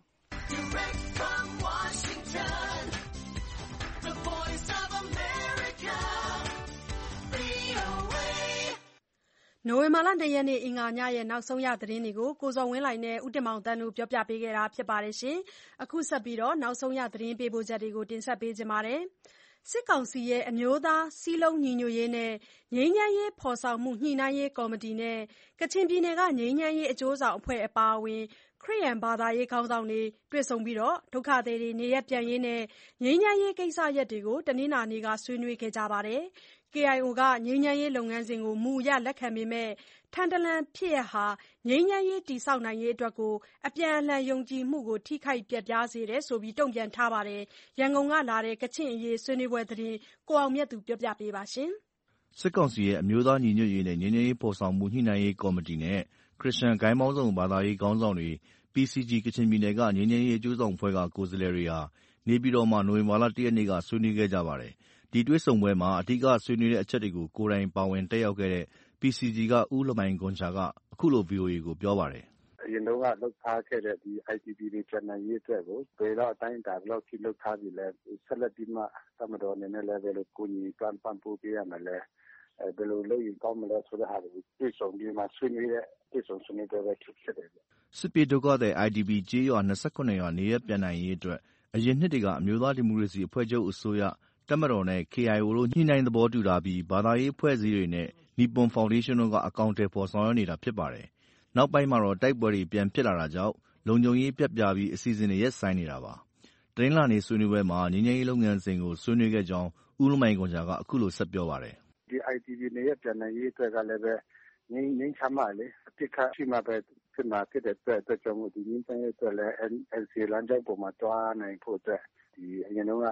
နိုဝင်ဘာလ2 ရက်နေ့အင်္ဂါညရဲ့နောက်ဆုံးရသတင်းတွေကိုကိုဇော်ဝင်းလှိုင်နဲ့ဦးတင်မောင်သန်းတို့ပြောပြပေးခဲ့တာဖြစ်ပါတယ်။အခုဆက်ပြီးနောက်ဆုံးရသတင်းပေးပို့ချက်တွေကိုတင်ဆက်ပေးကြပါမယ်။စစ်ကောင်စီရဲ့အမျိုးသားစည်းလုံးညီညွတ်ရေးနဲ့ငြိမ်းချမ်းရေးဖော်ဆောင်မှုညှိနှိုင်းရေးကော်မတီနဲ့ကချင်ပြည်နယ်ကငြိမ်းချမ်းရေးအကျိုးဆောင်အဖွဲ့အပါအဝင်ခရစ်ယာန်ဘာသာရေးခေါင်းဆောင်တွေတွေ့ဆုံပြီးဒုက္ခသည်တွေနေရပ်ပြန်ရေးနဲ့ငြိမ်းချမ်းရေးကိစ္စရပ်တွေကိုတနင်္လာနေ့ကဆွေးနွေးခဲ့ကြပါတယ်။ KIO ကငြိမ်းချမ်းရေးလုပ်ငန်းစဉ်ကိုမူအရလက်ခံပေမဲ့ထန်တလန်ဖြစ်ရပ်ဟာငြိမ်းချမ်းရေးတည်ဆောက်နိုင်ရေးအတွက်အပြန်အလှန်ယုံကြည်မှုကိုထိခိုက်ပျက်ပြားစေတယ်ဆိုပြီးတုံ့ပြန်ထားပါတယ်။ရန်ကုန်ကလာတဲ့ကချင်အရေးဆွေးနွေးပွဲသတင်းကိုအောင်မြတ်သူပြောပြပေးပါမယ်။စစ်ကောင်စီရဲ့အမျိုးသားညီညွတ်ရေးနဲ့ငြိမ်းချမ်းရေးဖော်ဆောင်မှုညှိနှိုင်းရေးကော်မတီနဲ့ခရစ်ယာန်ဂိုဏ်းပေါင်းစုံဘာသာရေးခေါင်းဆောင်တွေ PCG ကချင်ပြည်နယ်ကငြိမ်းချမ်းရေးအကျိုးဆောင်အဖွဲ့ကကိုယ်စားလှယ်တွေဟာနေပြည်တော်မှာနိုဝင်ဘာလ1 ရက်နေ့ကဆွေးနွေးခဲ့ကြပါတယ်။ဒီတွေ့ဆုံပွဲမှာအဓိကဆွေးနွေးတဲ့အချက်တွေကိုကိုယ်တိုင်ပါဝင်တက်ရောက်ခဲ့တဲ့ PCG ကဦးလမိုင်ဂွန်ချာကအခုလို VOA ကိုပြောပါတယ်။အရင်တုန်းကလှုပ်ထားခဲ့တဲ့ IDP တွေပြန်နိုင်ရေးအတွက်ကိုဘယ်တော့အတိုင်းအတာဘယ်လောက်ထိလှုပ်ထားပြီလဲဆက်လက်ပြီးမှတပ်မတော်အနေနဲ့လည်းဘယ်လိုကူညီပံ့ပိုးပေးရမလဲဘယ်လိုလုပ်ရင်ကောင်းမလဲဆိုတဲ့ဟာတွေကိုတွေ့ဆုံပြီးမှဆွေးနွေးတဲ့တွေ့ဆုံဆွေးနွေးပွဲပဲဖြစ်တယ်။စစ်ပြေဒုက္ခသည် IDP ကျေးရွာ28ရွာနေရပ်ပြန်နိုင်ရေးအတွက်အရင်နှစ်တွေကအမျိုးသားဒီမိုကရေစီအဖွဲ့ချုပ်အစိုးရတပ်မတော်နဲ့ KIO တို့ညှိနှိုင်းသဘောတူထားပြီးဘာသာရေးအဖွဲ့အစည်းတွေနဲ့နီပွန်ဖောင်ဒေးရှင်းတို့ကအကောင်အထည်ဖော်ဆောင်ရွက်နေတာဖြစ်ပါတယ်။နောက်ပိုင်းမှာတော့တိုက်ပွဲတွေပြန်ဖြစ်လာတာကြောင့်လုံခြုံရေးပျက်ပြားပြီးအစီအစဉ်တွေရပ်ဆိုင်းနေတာပါ။တနင်္လာနေ့ဆွေးနွေးပွဲမှာငြိမ်းချမ်းရေးလုပ်ငန်းစဉ်ကိုဆွေးနွေးခဲ့ကြောင်းဦးလမိုင်ကွန်ချာကအခုလိုဆက်ပြောပါတယ်။ဒီ IDP နေရပ်ပြန်နိုင်ရေးအတွက်ကလည်းပဲငြိမ်းချမ်းမှလေအပြစ်ခတ်ရှိမှပဲဖြစ်မှာဖြစ်တဲ့အတွက်ကြောင့်ဒီငြိမ်းချမ်းရေးအတွက်လည်း NCA လမ်းကြောင်းပေါ်မှာတွားနိုင်ဖို့အတွက်ဒီအရင်တုန်းက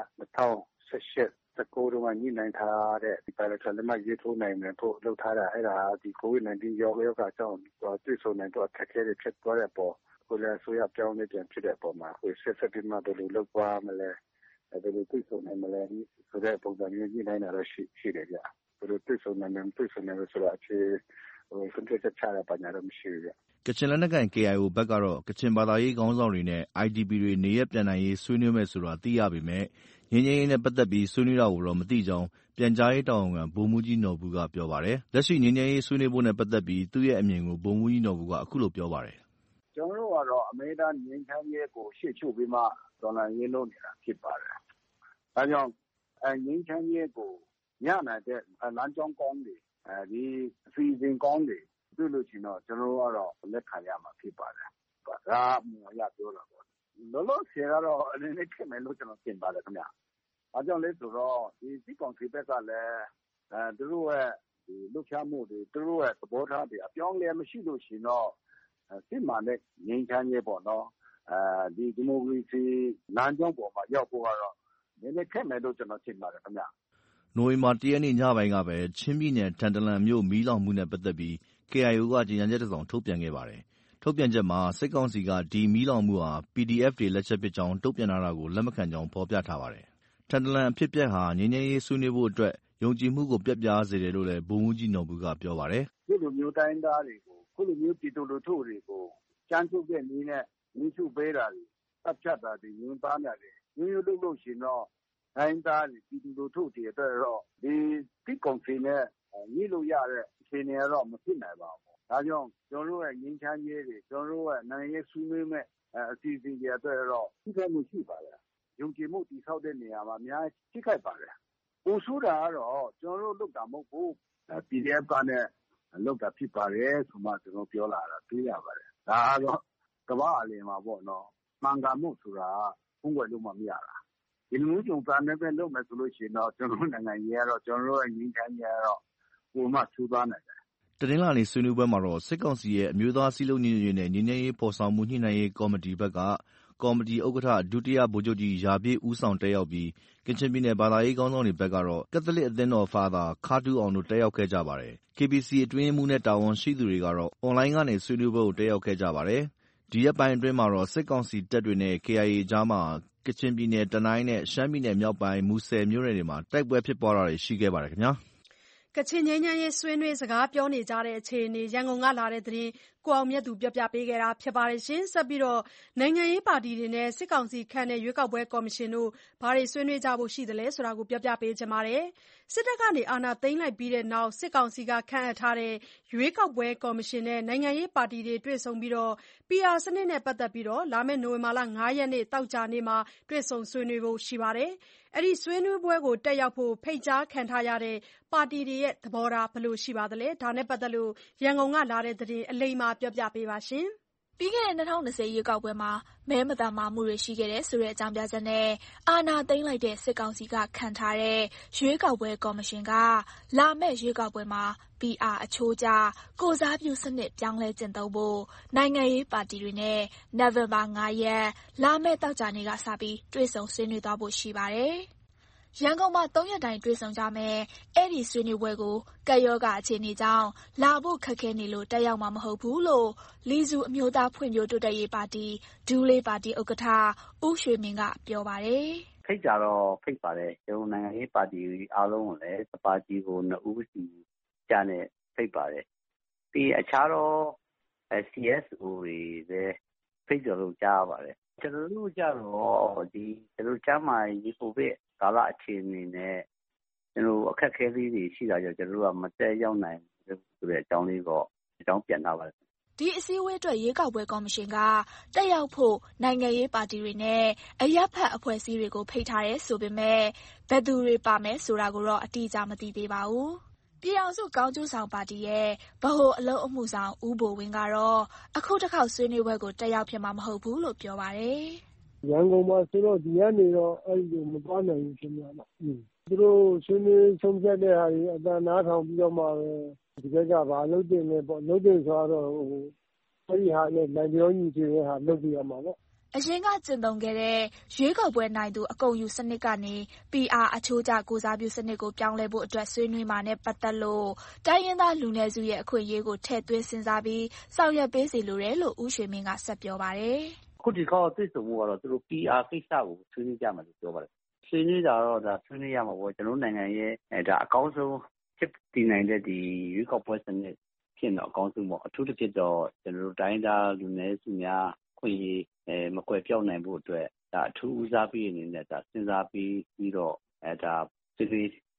2018 19တုန်းကညှိနှိုင်းထားတဲ့ဒီ bilateral လက်မှတ်ရေးထိုးနိုင်မယ်ဖို့လုပ်ထားတာအဲ့ဒါဒီ COVID-19 ရောဂါကြောင့်တွေ့ဆုံနိုင်တော့အခက်အခဲတွေဖြစ်သွားတဲ့အပေါ်ကိုလည်းဆိုရပြောင်းနေပြန်ဖြစ်တဲ့အပေါ်မှာကိုဆက်ပြီးမှဘယ်လိုလုပ်သွားမလဲဘယ်လိုတွေ့ဆုံနိုင်မလဲဆိုတဲ့ပုံစံမျိုးညှိနှိုင်းတာတော့ရှိတယ်ဗျဘယ်လိုတွေ့ဆုံနိုင်မယ်ဆိုတော့အခြေဆုံးဖြတ်ချက်ချတာပါညာတော့မရှိဘူးဗျကချင်လက်နက်ကိုင် KIO ဘက်ကတော့ကချင်ဘာသာရေးခေါင်းဆောင်တွေနဲ့ IDP တွေနေရပ်ပြန်နိုင်ရေးဆွေးနွေးမယ်ဆိုတာသိရပေမဲ့ငြိမ်းချမ်းရေးနဲ့ပတ်သက်ပြီးဆွေးနွေးတာကိုတော့မသိကြောင်းပြန်ကြားရေးတာဝန်ခံဗိုလ်မှူးကြီးနော်ဘူကပြောပါတယ်။လက်ရှိငြိမ်းချမ်းရေးဆွေးနွေးဖို့နဲ့ပတ်သက်ပြီးသူ့ရဲ့အမြင်ကိုဗိုလ်မှူးကြီးနော်ဘူကအခုလိုပြောပါတယ်ကျွန်တော်တို့ကတော့အမေရိကန်ငြိမ်းချမ်းရေးကိုရှေ့ချုပ်ပြီးမှတော်လှန်ရေးလုပ်နေတာဖြစ်ပါတယ်။ဒါကြောင့်ငြိမ်းချမ်းရေးကိုညနိုင်တဲ့လမ်းကြောင်းကောင်းတွေဒီအစီအစဉ်ကောင်းတွေပြုလို့ရှိရင်တော့ကျွန်တော်တို့ကတော့လက်ခံရမှာဖြစ်ပါတယ်။ဒါမှမဟုတ်ရပြောတာပေါ့။လောလောဆယ်ကတော့အနေနဲ့ခင်မယ်လို့ကျွန်တော်ထင်ပါတယ်ခင်ဗျ။ဒါကြောင့်လဲဆိုတော့ဒီစစ်ကောင်စီဘက်ကလည်းသူတို့ရဲ့ဒီလှုပ်ရှားမှုတွေသူတို့ရဲ့သဘောထားတွေအပြောင်းလဲမရှိလို့ရှိရင်တော့စစ်မှန်တဲ့ငြိမ်းချမ်းရေးပေါ့နော်ဒီဒီမိုကရေစီလမ်းကြောင်းပေါ်မှာရောက်ဖို့ကတော့နည်းနည်းခက်မယ်လို့ကျွန်တော်ထင်ပါတယ်ခင်ဗျာနိုဝင်ဘာ 1 ရက်နေ့ညပိုင်းကပဲချင်းပြည်နယ်ထန်တလန်မြို့မီးလောင်မှုနဲ့ပတ်သက်ပြီး KIO ကကြေညာချက်တစ်စောင်ထုတ်ပြန်ခဲ့ပါတယ်။ထုတ်ပြန်ချက်မှာစစ်ကောင်စီကဒီမီးလောင်မှုဟာ PDF တွေလက်ချက်ဖြစ်ကြောင်းတုံ့ပြန်ထားတာကိုလက်မခံကြောင်းဖော်ပြထားပါတယ်။ထန်တလန်အဖြစ်အပျက်ဟာငြိမ်းချမ်းရေးဆွေးနွေးဖို့အတွက်ယုံကြည်မှုကိုပျက်ပြားစေတယ်လို့လည်းဗိုလ်မှူးကြီးနော်ဘူးကပြောပါတယ်။ခုလိုမျိုးတိုင်းသားတွေကိုခုလိုမျိုးပြည်သူလူထုတွေကိုကြမ်းကြုတ်တဲ့နည်းနဲ့နည်းစုပေးတာတွေတပ်ဖြတ်တာတွေညှဉ်းပန်းတာတွေမျိုးလုပ်လို့ရှိရင်တော့တိုင်းသားတွေပြည်သူလူထုတွေအတွက်တော့ဒီတိကုံစီနဲ့ညှိလို့ရတဲ့အခြေအနေတော့မဖြစ်နိုင်ပါဘူး။ဒါကြောင့်ကျွန်တော်တို့ရဲ့ငြိမ်းချမ်းရေးတွေကျွန်တော်တို့ရဲ့နိုင်ငံရေးဆွေးနွေးမဲ့အစီအစဉ်တွေအတွက်တော့ထိခိုက်မှုရှိပါတယ်။ယုံကြည်မှုတည်ဆောက်တဲ့နေရာမှာအများကြီးထိခိုက်ပါတယ်။ပိုဆိုးတာကတော့ကျွန်တော်တို့လုပ်တာမဟုတ်ဘူး။ PDF ကနဲ့လုပ်တာဖြစ်ပါတယ်ဆိုမှကျွန်တော်ပြောလာတာသိရပါတယ်။ဒါကတော့ကမ္ဘာအလယ်မှာပေါ့နော်။မှန်ကန်မှုဆိုတာဖုံးကွယ်လို့မရတာ။ဒီလိုမျိုးကြုံသားနဲ့ပဲလုပ်မယ်ဆိုလို့ရှိရင်တော့ကျွန်တော်နိုင်ငံရေးကတော့ကျွန်တော်တို့ရဲ့ငြိမ်းချမ်းရေးကတော့ပုံမှန်ထူသွားနိုင်တယ်။တနင်္လာနေ့ဆွေးနွေးပွဲမှာတော့စစ်ကောင်စီရဲ့အမျိုးသားစည်းလုံးညီညွတ်ရေးနဲ့ငြိမ်းချမ်းရေးဖော်ဆောင်မှုညှိနှိုင်းရေးကော်မတီဘက်ကကော်မတီဥက္ကဋ္ဌဒုတိယဗိုလ်ချုပ်ကြီးရာပြည့်ဦးဆောင်တက်ရောက်ပြီးကချင်ပြည်နယ်ဘာသာရေးခေါင်းဆောင်တွေဘက်ကတော့ကက်သလစ်အသင်းတော်ဖာသာခါတူးအောင်တို့တက်ရောက်ခဲ့ကြပါတယ်။ KBC အတွင်းရေးမှူးနဲ့တာဝန်ရှိသူတွေကတော့အွန်လိုင်းကနေဆွေးနွေးပွဲကိုတက်ရောက်ခဲ့ကြပါတယ်။ဒီရက်ပိုင်းအတွင်းမှာတော့စစ်ကောင်စီတပ်တွေနဲ့ KIA ကြားမှာကချင်ပြည်နယ်တနိုင်းနဲ့ရှမ်းပြည်နယ်မြောက်ပိုင်းမူဆယ်မြို့နယ်တွေမှာတိုက်ပွဲဖြစ်ပွားတာတွေရှိခဲ့ပါတယ်ခင်ဗျာ။ကချင်ငြိမ်းချမ်းရေးဆွေးနွေးစကားပြောနေကြတဲ့အခြေအနေရန်ကုန်ကလာတဲ့သတင်းကိုအောင်မြတ်သူပြောပြပေးခဲ့တာပါ။ဆက်ပြီးနိုင်ငံရေးပါတီတွေနဲ့စစ်ကောင်စီခန့်တဲ့ရွေးကောက်ပွဲကော်မရှင်တို့ဘာတွေဆွေးနွေးကြဖို့ရှိသလဲဆိုတာကိုပြောပြပေးချင်ပါတယ်။စစ်တပ်ကအာဏာသိမ်းလိုက်ပြီးတဲ့နောက်စစ်ကောင်စီကခန့်အပ်ထားတဲ့ရွေးကောက်ပွဲကော်မရှင်နဲ့နိုင်ငံရေးပါတီတွေတွေ့ဆုံပြီး PR စနစ်နဲ့ပတ်သက်ပြီးလာမယ့်နိုဝင်ဘာ 5 ရက်နေ့သောကြာနေ့မှာတွေ့ဆုံဆွေးနွေးဖို့ရှိပါတယ်။အဲဒီဆွေးနွေးပွဲကိုတက်ရောက်ဖို့ဖိတ်ကြားခံထားရတဲ့ပါတီတွေရဲ့သဘောထားဘယ်လိုရှိပါသလဲ။ဒါနဲ့ပတ်သက်လို့ရန်ကုန်ကလာတဲ့သတင်းအလိမ္မာပြောပြပေးပါရှင်။ပြီးခဲ့တဲ့2020ရွေးကောက်ပွဲမှာမဲမသမာမှုတွေရှိခဲ့တဲ့ဆိုတဲ့အကြောင်းပြချက်နဲ့အာဏာသိမ်းလိုက်တဲ့စစ်ကောင်စီကခန့်ထားတဲ့ရွေးကောက်ပွဲကော်မရှင်ကလာမယ့်ရွေးကောက်ပွဲမှာ PR အချိုးကျကိုယ်စားပြုစနစ်ပြောင်းလဲကျင့်သုံးဖို့နိုင်ငံရေးပါတီတွေနဲ့နိုဝင်ဘာ 5 ရက်လာမယ့်သောကြာနေ့ကစပြီးတွေ့ဆုံဆွေးနွေးသွားဖို့ရှိပါတယ်။ရန်ကုန်မှာ3ရက်တိုင်တွေ့ဆုံကြမယ်အဲ့ဒီဆွေးနွေးပွဲကိုကပ်ရောဂါအခြေအနေကြောင့်လာဖို့ခက်ခဲနေလို့တက်ရောက်မှာမဟုတ်ဘူးလို့လီစုအမျိုးသားဖွံ့ဖြိုးတိုးတက်ရေးပါတီဒူးလေးပါတီဥက္ကဋ္ဌဦးရွှေမင်းကပြောပါတယ်ဖိတ်ကြတော့ဖိတ်ပါတယ်ကျွန်တော်နိုင်ငံရေးပါတီအားလုံးကိုလည်းပါတီကို2ဦးစီကြားနဲ့ဖိတ်ပါတယ်ပြီးအခြားတော့ CSO တွေလည်းဖိတ်ကြလို့ကြားပါတယ်ကျွန်တော်တို့ကြတော့ဒီကျွန်တော်ကျမ်းမာရေးကိုပဲကာလအခြေအနေနဲ့ကျွန်တော်အခက်အခဲလေးတွေရှိတာကြောင့်ကျွန်တော်တို့ကမတက်ရောက်နိုင်ဘူးဆိုတဲ့အကြောင်းလေးတော့အကြောင်းပြန်လာပါတယ်ဒီအစည်းအဝေးအတွက်ရွေးကောက်ပွဲကော်မရှင်ကတက်ရောက်ဖို့နိုင်ငံရေးပါတီတွေနဲ့အရပ်ဖက်အဖွဲ့အစည်းတွေကိုဖိတ်ထားတယ်ဆိုပေမဲ့ဘယ်သူတွေပါမယ်ဆိုတာကိုတော့အတိအကျမသိသေးပါဘူး။ပြည်အောင်စုကောင်းကျိုးဆောင်ပါတီရဲ့ဗဟိုအလုပ်အမှုဆောင်ဦးဘိုဝင်းကတော့အခုတစ်ခေါက်ဆွေးနွေးပွဲကိုတက်ရောက်ဖြစ်မှာမဟုတ်ဘူးလို့ပြောပါတယ်။ရန်ကုန်မှာဆိုတော့ဒီကနေတော့အဲ့လိုမသွားနိုင်ဘူးခင်ဗျာ။သူတို့ဆွေးနွေးဆုံးဖြတ်တဲ့ဟာတွေအတန်နားထောင်ပြီးတော့မှပဲဒီဘက်ကဘာလုပ်တင်လဲပေါ့လုပ်တင်ဆိုတော့အဲ့ဒီဟာနဲ့နိုင်ပြောညီတွေဟာလုပ်ပြရမှာပေါ့အရင်ကကျင့်သုံးခဲ့တဲ့ရွေးကောက်ပွဲနိုင်သူအကုန်ယူစနစ်ကနေ PR အချိုးကျကိုစားပြုစနစ်ကိုပြောင်းလဲဖို့အတွက်ဆွေးနွေးမှာနဲ့ပတ်သက်လို့တိုင်းရင်းသားလူနည်းစုရဲ့အခွင့်အရေးကိုထည့်သွင်းစဉ်းစားပြီးဆောင်ရွက်ပေးစီလိုတယ်လို့ဦးရွှေမင်းကဆက်ပြောပါတယ်အခုဒီခေါက်တွေ့ဆုံမှုကတော့သူတို့ PR ကိစ္စကိုဆွေးနွေးကြမယ်လို့ပြောပါတယ်ဆွေးနွေးတာတော့ဒါဆွေးနွေးရမှာပေါ့ကျွန်တော်နိုင်ငံရဲ့ဒါအကောင်းဆုံးဖြစ်တည်နိုင်တဲ့ဒီရွေးကောက်ပွဲစနစ်ဖြစ်တော့အကောင်းဆုံးပေါ့အထူးသဖြင့်တော့ကျွန်တော်တို့တိုင်းသားလူနည်းစုများခွင့်ရေးမကွယ်ပြောက်နိုင်ဖို့အတွက်ဒါအထူးဦးစားပေးအနေနဲ့ဒါစဉ်းစားပြီးတော့ဒါဆွေးနွေး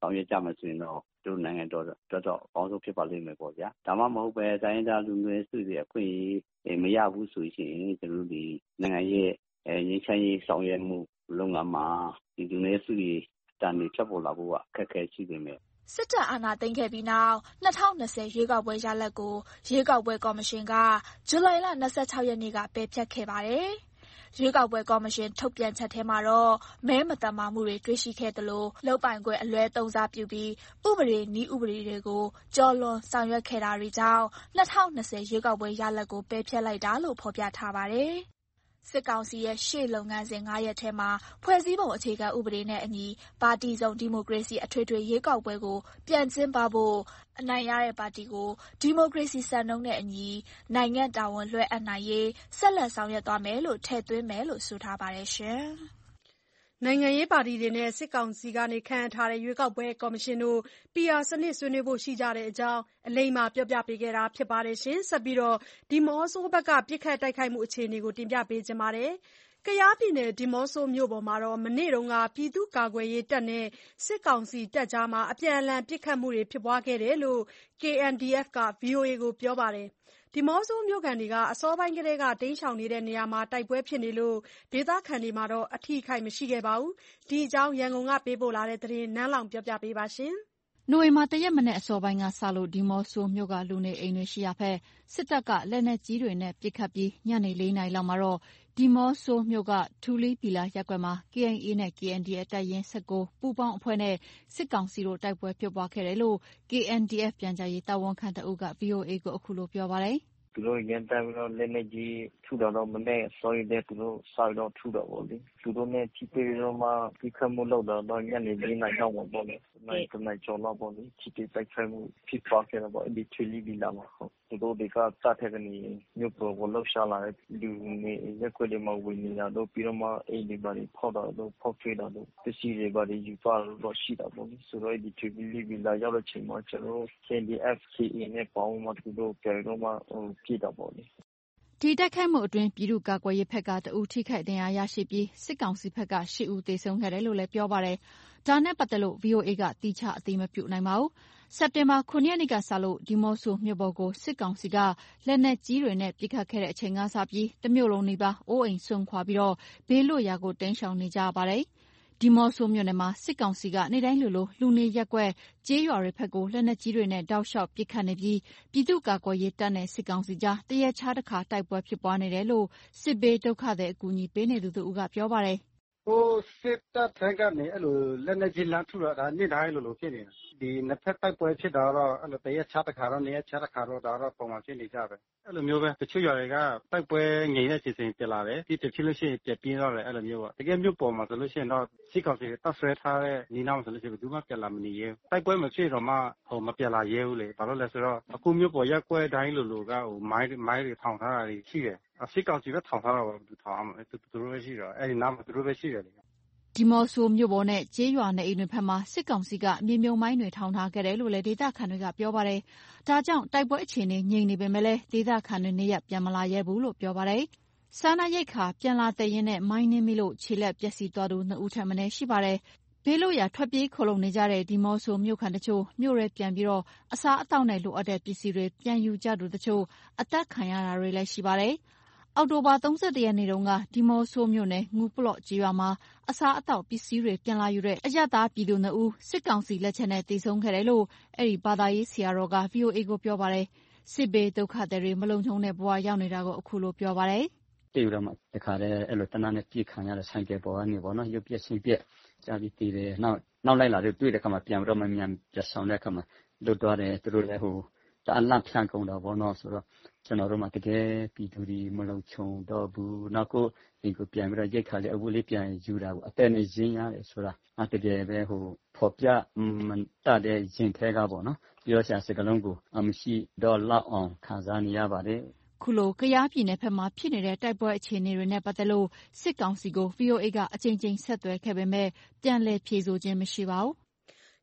ဆောင်ရွက်ကြမယ်ဆိုရင်တော့တို့နိုင်ငံတော်တော့အကောင်းဆုံးဖြစ်ပါလိမ့်မယ်ပေါ့ဗျာဒါမှမဟုတ်ပဲတိုင်းဒေသလူမျိုးစုတွေအခွင့်အရေးမရဘူးဆိုရင်ကျွန်တော်ဒီနိုင်ငံရဲ့ငြိမ်းချမ်းရေးဆောင်ရွက်မှုလုပ်ငန်းမှာဒီလူမျိုးစုတွေတန်တွေချက်ပေါ်လာဖို့အခက်အခဲရှိနေမယ်စစ်တပ်အာဏာသိမ်းခဲ့ပြီးနောက်2020ရွေးကောက်ပွဲရလဒ်ကိုရွေးကောက်ပွဲကော်မရှင်ကဇူလိုင်လ26ရက်နေ့ကပယ်ဖျက်ခဲ့ပါတယ်။ရွေးကောက်ပွဲကော်မရှင်ထုတ်ပြန်ချက်ထဲမှာတော့မဲမသမာမှုတွေတွေ့ရှိခဲ့သလိုလုပ်ပိုင်ခွင့်အလွဲသုံးစားပြုပြီးဥပဒေနည်းဥပဒေတွေကိုကျော်လွန်ဆောင်ရွက်ခဲ့တာတွေကြောင့်2020ရွေးကောက်ပွဲရလဒ်ကိုပယ်ဖျက်လိုက်တာလို့ဖော်ပြထားပါတယ်။စစ်ကောင်စီရဲ့ရှေ့လုပ်ငန်းစဉ်9ရက်ထဲမှာဖွဲ့စည်းပုံအခြေခံဥပဒေနဲ့အညီပါတီစုံဒီမိုကရေစီအထွေထွေရွေးကောက်ပွဲကိုပြန်ကျင်းပဖို့အနိုင်ရတဲ့ပါတီကိုဒီမိုကရေစီစံနှုန်းနဲ့အညီနိုင်ငံတာဝန်လွှဲအပ်နိုင်ရေးဆက်လက်ဆောင်ရွက်သွားမယ်လို့ထည့်သွင်းမယ်လို့ဆိုထားပါတယ်ရှင်။နိုင်ငံရေးပါတီတွေနဲ့စစ်ကောင်စီကခန့်အပ်ထားတဲ့ရွေးကောက်ပွဲကော်မရှင်တို့ PR စနစ်ဆွေးနွေးဖို့ရှိကြတဲ့အကြောင်းအလိမ္မာပြောပြပေးခဲ့တာဖြစ်ပါတယ်ရှင်။ဆက်ပြီးဒီမော့ဆိုဘက်ကပစ်ခတ်တိုက်ခိုက်မှုအခြေအနေကိုတင်ပြပေးချင်ပါတယ်။ကယားပြည်နယ်ဒီမော့ဆိုမြို့ပေါ်မှာမနေ့ကပြည်သူ့ကာကွယ်ရေးတပ်နဲ့စစ်ကောင်စီတပ်ကြားအပြန်အလှန်ပစ်ခတ်မှုတွေဖြစ်ပွားခဲ့တယ်လို့ KNDF က VOA ကိုပြောပါတယ်။ဒီမော့ဆိုမြို့ခံတွေအစောပိုင်းကတည်းကတိမ်းရှောင်နေတဲ့နေရာမှာတိုက်ပွဲဖြစ်နေလို့ဒေသခံတွေအထိအခိုက်မရှိခဲ့ပါဘူး။ဒီအကြောင်းရန်ကုန်ကပေးပို့လာတဲ့သတင်းနန်းလောင်ပြောပြပေးပါရှင်။နိုဝင်ဘာ1ရက်မနေ့အစောပိုင်းကစလို့ဒီမော့ဆိုမြို့ကလူနေအိမ်တွေရှိရာဘက်စစ်တပ်ကလက်နက်ကြီးတွေနဲ့ပစ်ခတ်ပြီးညနေ4 နာရီလောက်မှာတော့ဒီမော့ဆိုမြို့ကထူလီပီလာရပ်ကွက်မှာ KNA နဲ့ KNDF တပ်ရင်း19ပူးပေါင်းအဖွဲ့နဲ့စစ်ကောင်စီတို့တိုက်ပွဲဖြစ်ပွားခဲ့တယ်လို့ KNDF ပြန်ကြားရေးတာဝန်ခံတဦးက VOA ကိုအခုလိုပြောပါတယ်။သူတို့ရန်တမ်းပြီးတော့လက်နဲ့ကြီးထုတော့မနဲ့စောရတဲ့သူတို့စောက်တော့ထုတော့ပေါ့လေသူတို့နဲ့ထိတွေ့တော့မှဒီခတ်မှုလောက်တော့ညနေ4 နာရီလောက်ပေါ့လေနိုင်ကျော်တော့ပေါ့လေထိတွေ့တိုက်ခိုက်မှုဖြစ်ပွားခဲ့တော့ပေါ့ဒီထရီလီဗီလာမှာဟုတ်သူတို့တွေကတတ်တဲ့ကနေမြို့ပေါ်ကိုလှုပ်ရှားလာတဲ့လူနေရက်ွက်တွေမှာဝင်နေတာတော့ပြီးတော့မှအိမ်တွေပါဖောက်တော့ဖောက်ထွေးတော့ပစ္စည်းတွေပါယူသွားတော့ရှိတာပေါ့လေဆိုတော့ဒီထရီလီဗီလာရောက်တဲ့ချိန်မှာကျွန်တော် KNDF KA နဲ့ပေါင်းမှသူတို့ပြန်တော့မှဖြစ်တော့ပေါ့လေဒီတိုက်ခိုက်မှုအတွင်းပြည်သူ့ကာကွယ်ရေးဘက်ကတဦးထိခိုက်ဒဏ်ရာရရှိပြီးစစ်ကောင်စီဘက်က8 ဦးသေဆုံးခဲ့တယ်လို့လည်းပြောပါတယ်။ဒါနဲ့ပတ်သက်လို့ VOA ကတိကျအသိမပြုနိုင်ပါဘူး။စက်တင်ဘာ9 ရက်နေ့ကစလို့ဒီမော့ဆိုမြို့ပေါ်ကိုစစ်ကောင်စီကလက်နက်ကြီးတွေနဲ့ပစ်ခတ်ခဲ့တဲ့အချိန်ကစပြီးတမြို့လုံးနီးပါးအိုးအိမ်စွန့်ခွာပြီးဘေးလွတ်ရာကိုတိမ်းရှောင်နေကြရပါတယ်။ဒီမော့ဆိုမြို့နယ်မှာစစ်ကောင်စီကနေ့တိုင်းလိုလူနေရပ်ကွက်ကျေးရွာတွေဘက်ကိုလက်နက်ကြီးတွေနဲ့တောက်လျှောက်ပစ်ခတ်နေပြီးပြည်သူ့ကာကွယ်ရေးတပ်နဲ့စစ်ကောင်စီကြားတရက်ခြားတစ်ခါတိုက်ပွဲဖြစ်ပွားနေတယ်လို့စစ်ဘေးဒုက္ခသည်အကူအညီပေးနေသူတို့ကပြောပါတယ်။စစ်တပ်ဘက်ကနေအဲ့လိုလက်နက်ကြီးလမ်းထုတာဒါနေ့တိုင်းလိုဖြစ်နေတာဒီနှစ်ဖက်တိုက်ပွဲဖြစ်တာတော့အဲ့လိုတရက်ခြားတစ်ခါတော့နေ့ရက်ခြားတစ်ခါတော့ဒါတော့ပုံမှန်ဖြစ်နေကြပဲအဲ့လိုမျိုးပဲတချို့ရွာတွေကတိုက်ပွဲငြိမ်တဲ့ချိန်စဉ်ပြလာတယ်ပြီးဖြစ်လို့ရှိရင်ပြပြင်းတော့တယ်အဲ့လိုမျိုးပေါ့တကယ်မျိုးပေါ်မှာဆိုလို့ရှိရင်တော့စစ်ကောင်စီတပ်ဆွဲထားတဲ့ညီနောင်ဆိုလို့ရှိရင်ဘယ်သူမှပြလာမနေရဲတိုက်ပွဲမဖြစ်တော့မှမပြလာရဲဘူးလေဘာလို့လဲဆိုတော့အခုမျိုးပေါ်ရက်ကွဲတိုင်းလိုကမိုင်းတွေထောင်ထားတာတွေရှိတယ်စစ်ကောင်စီပဲထောင်ထားတာပေါ့သူထောင်အောင်သူတို့ပဲရှိတော့အဲ့ဒီနားမှာသူတို့ပဲရှိတယ်လေဒီမော့ဆိုမြို့ပေါ်နဲ့ကျေးရွာနေအိမ်တွေဘက်မှာစစ်ကောင်စီကမြေမြုံမိုင်းတွေထောင်ထားခဲ့တယ်လို့လည်းဒေသခံတွေကပြောပါတယ်။ဒါကြောင့်တိုက်ပွဲအခြေအနေငြိမ်နေပေမဲ့လည်းဒေသခံတွေနေရပြန်မလာရဲဘူးလို့ပြောပါတယ်။စားနပ်ရိက္ခာပြန်လာတဲ့ရင်နဲ့မိုင်းနှင်းမိလို့ခြေလက်ပျက်စီးသွားသူ2 ဦးထပ်မံရှိပါတယ်။ဘေးလို့ရထွက်ပြေးခိုလုံနေကြတဲ့ဒီမော့ဆိုမြို့ခံတချို့မြို့ရဲပြန်ပြီးအစားအသောက်နဲ့လိုအပ်တဲ့ပစ္စည်းတွေပြန်ယူကြသူတချို့အသက်ခံရတာတွေလည်းရှိပါတယ်။အောက်တိုဘာ31 ရက်နေ့တုန်းကဒီမော့ဆိုမြို့နယ်ငူပလော့ကျေးရွာမှာအစားအသောက်ပစ္စည်းတွေပြန်လာယူတဲ့အရပ်သားပြည်သူ2 ဦးစစ်ကောင်စီလက်ချက်နဲ့သေဆုံးခဲ့တယ်လို့အဲ့ဒီဘာသာရေးဆရာတော်က VOA ကိုပြောပါတယ်။စစ်ဘေးဒုက္ခသည်တွေမလုံခြုံတဲ့ဘဝရောက်နေတာကိုအခုလိုပြောပါတယ်။တေးရမှာတခါတည်းအဲ့လိုတနနဲ့ပြစ်ခံရတဲ့ဆိုင်ကယ်ပေါ်ကနေပေါ့နော်ရုပ်ပြက်ဆင်းပြက်ကြာပြီးတည်တယ်နောက်လိုက်လာတဲ့တွေ့တဲ့ခါမှာပြန်ပြီးတော့မှမြန်ပြဆောင်တဲ့ခါမှာလွတ်သွားတယ်သူတို့လည်းတအလန့်ဖြန့်ကုန်တာပေါ့နော်ဆိုတော့ကျွန်တော်တို့မှတကယ်ပြည်သူတွေမလုံခြုံတော့ဘူးနောက်ကိုဒီကိုပြန်ပြီးတော့ရိတ်ခါလေးအဝတ်လေးပြန်ယူတာကိုအသက်နဲ့ရင်းရတယ်ဆိုတာတကယ်ပဲဖော်ပြမတတ်တဲ့ရင်ထဲကပေါ့နော်ပြောရှာစကလုံးကိုမရှိတော့လောက်အောင်ခံစားနေရပါတယ်ခုလိုကယားပြည်နယ်ဘက်မှာဖြစ်နေတဲ့တိုက်ပွဲအခြေအနေတွေနဲ့ပတ်သက်လို့စစ်ကောင်စီကို VOA ကအကြိမ်ကြိမ်ဆက်သွယ်ခဲ့ပေမဲ့ပြန်လည်ဖြေဆိုခြင်းမရှိပါဘူး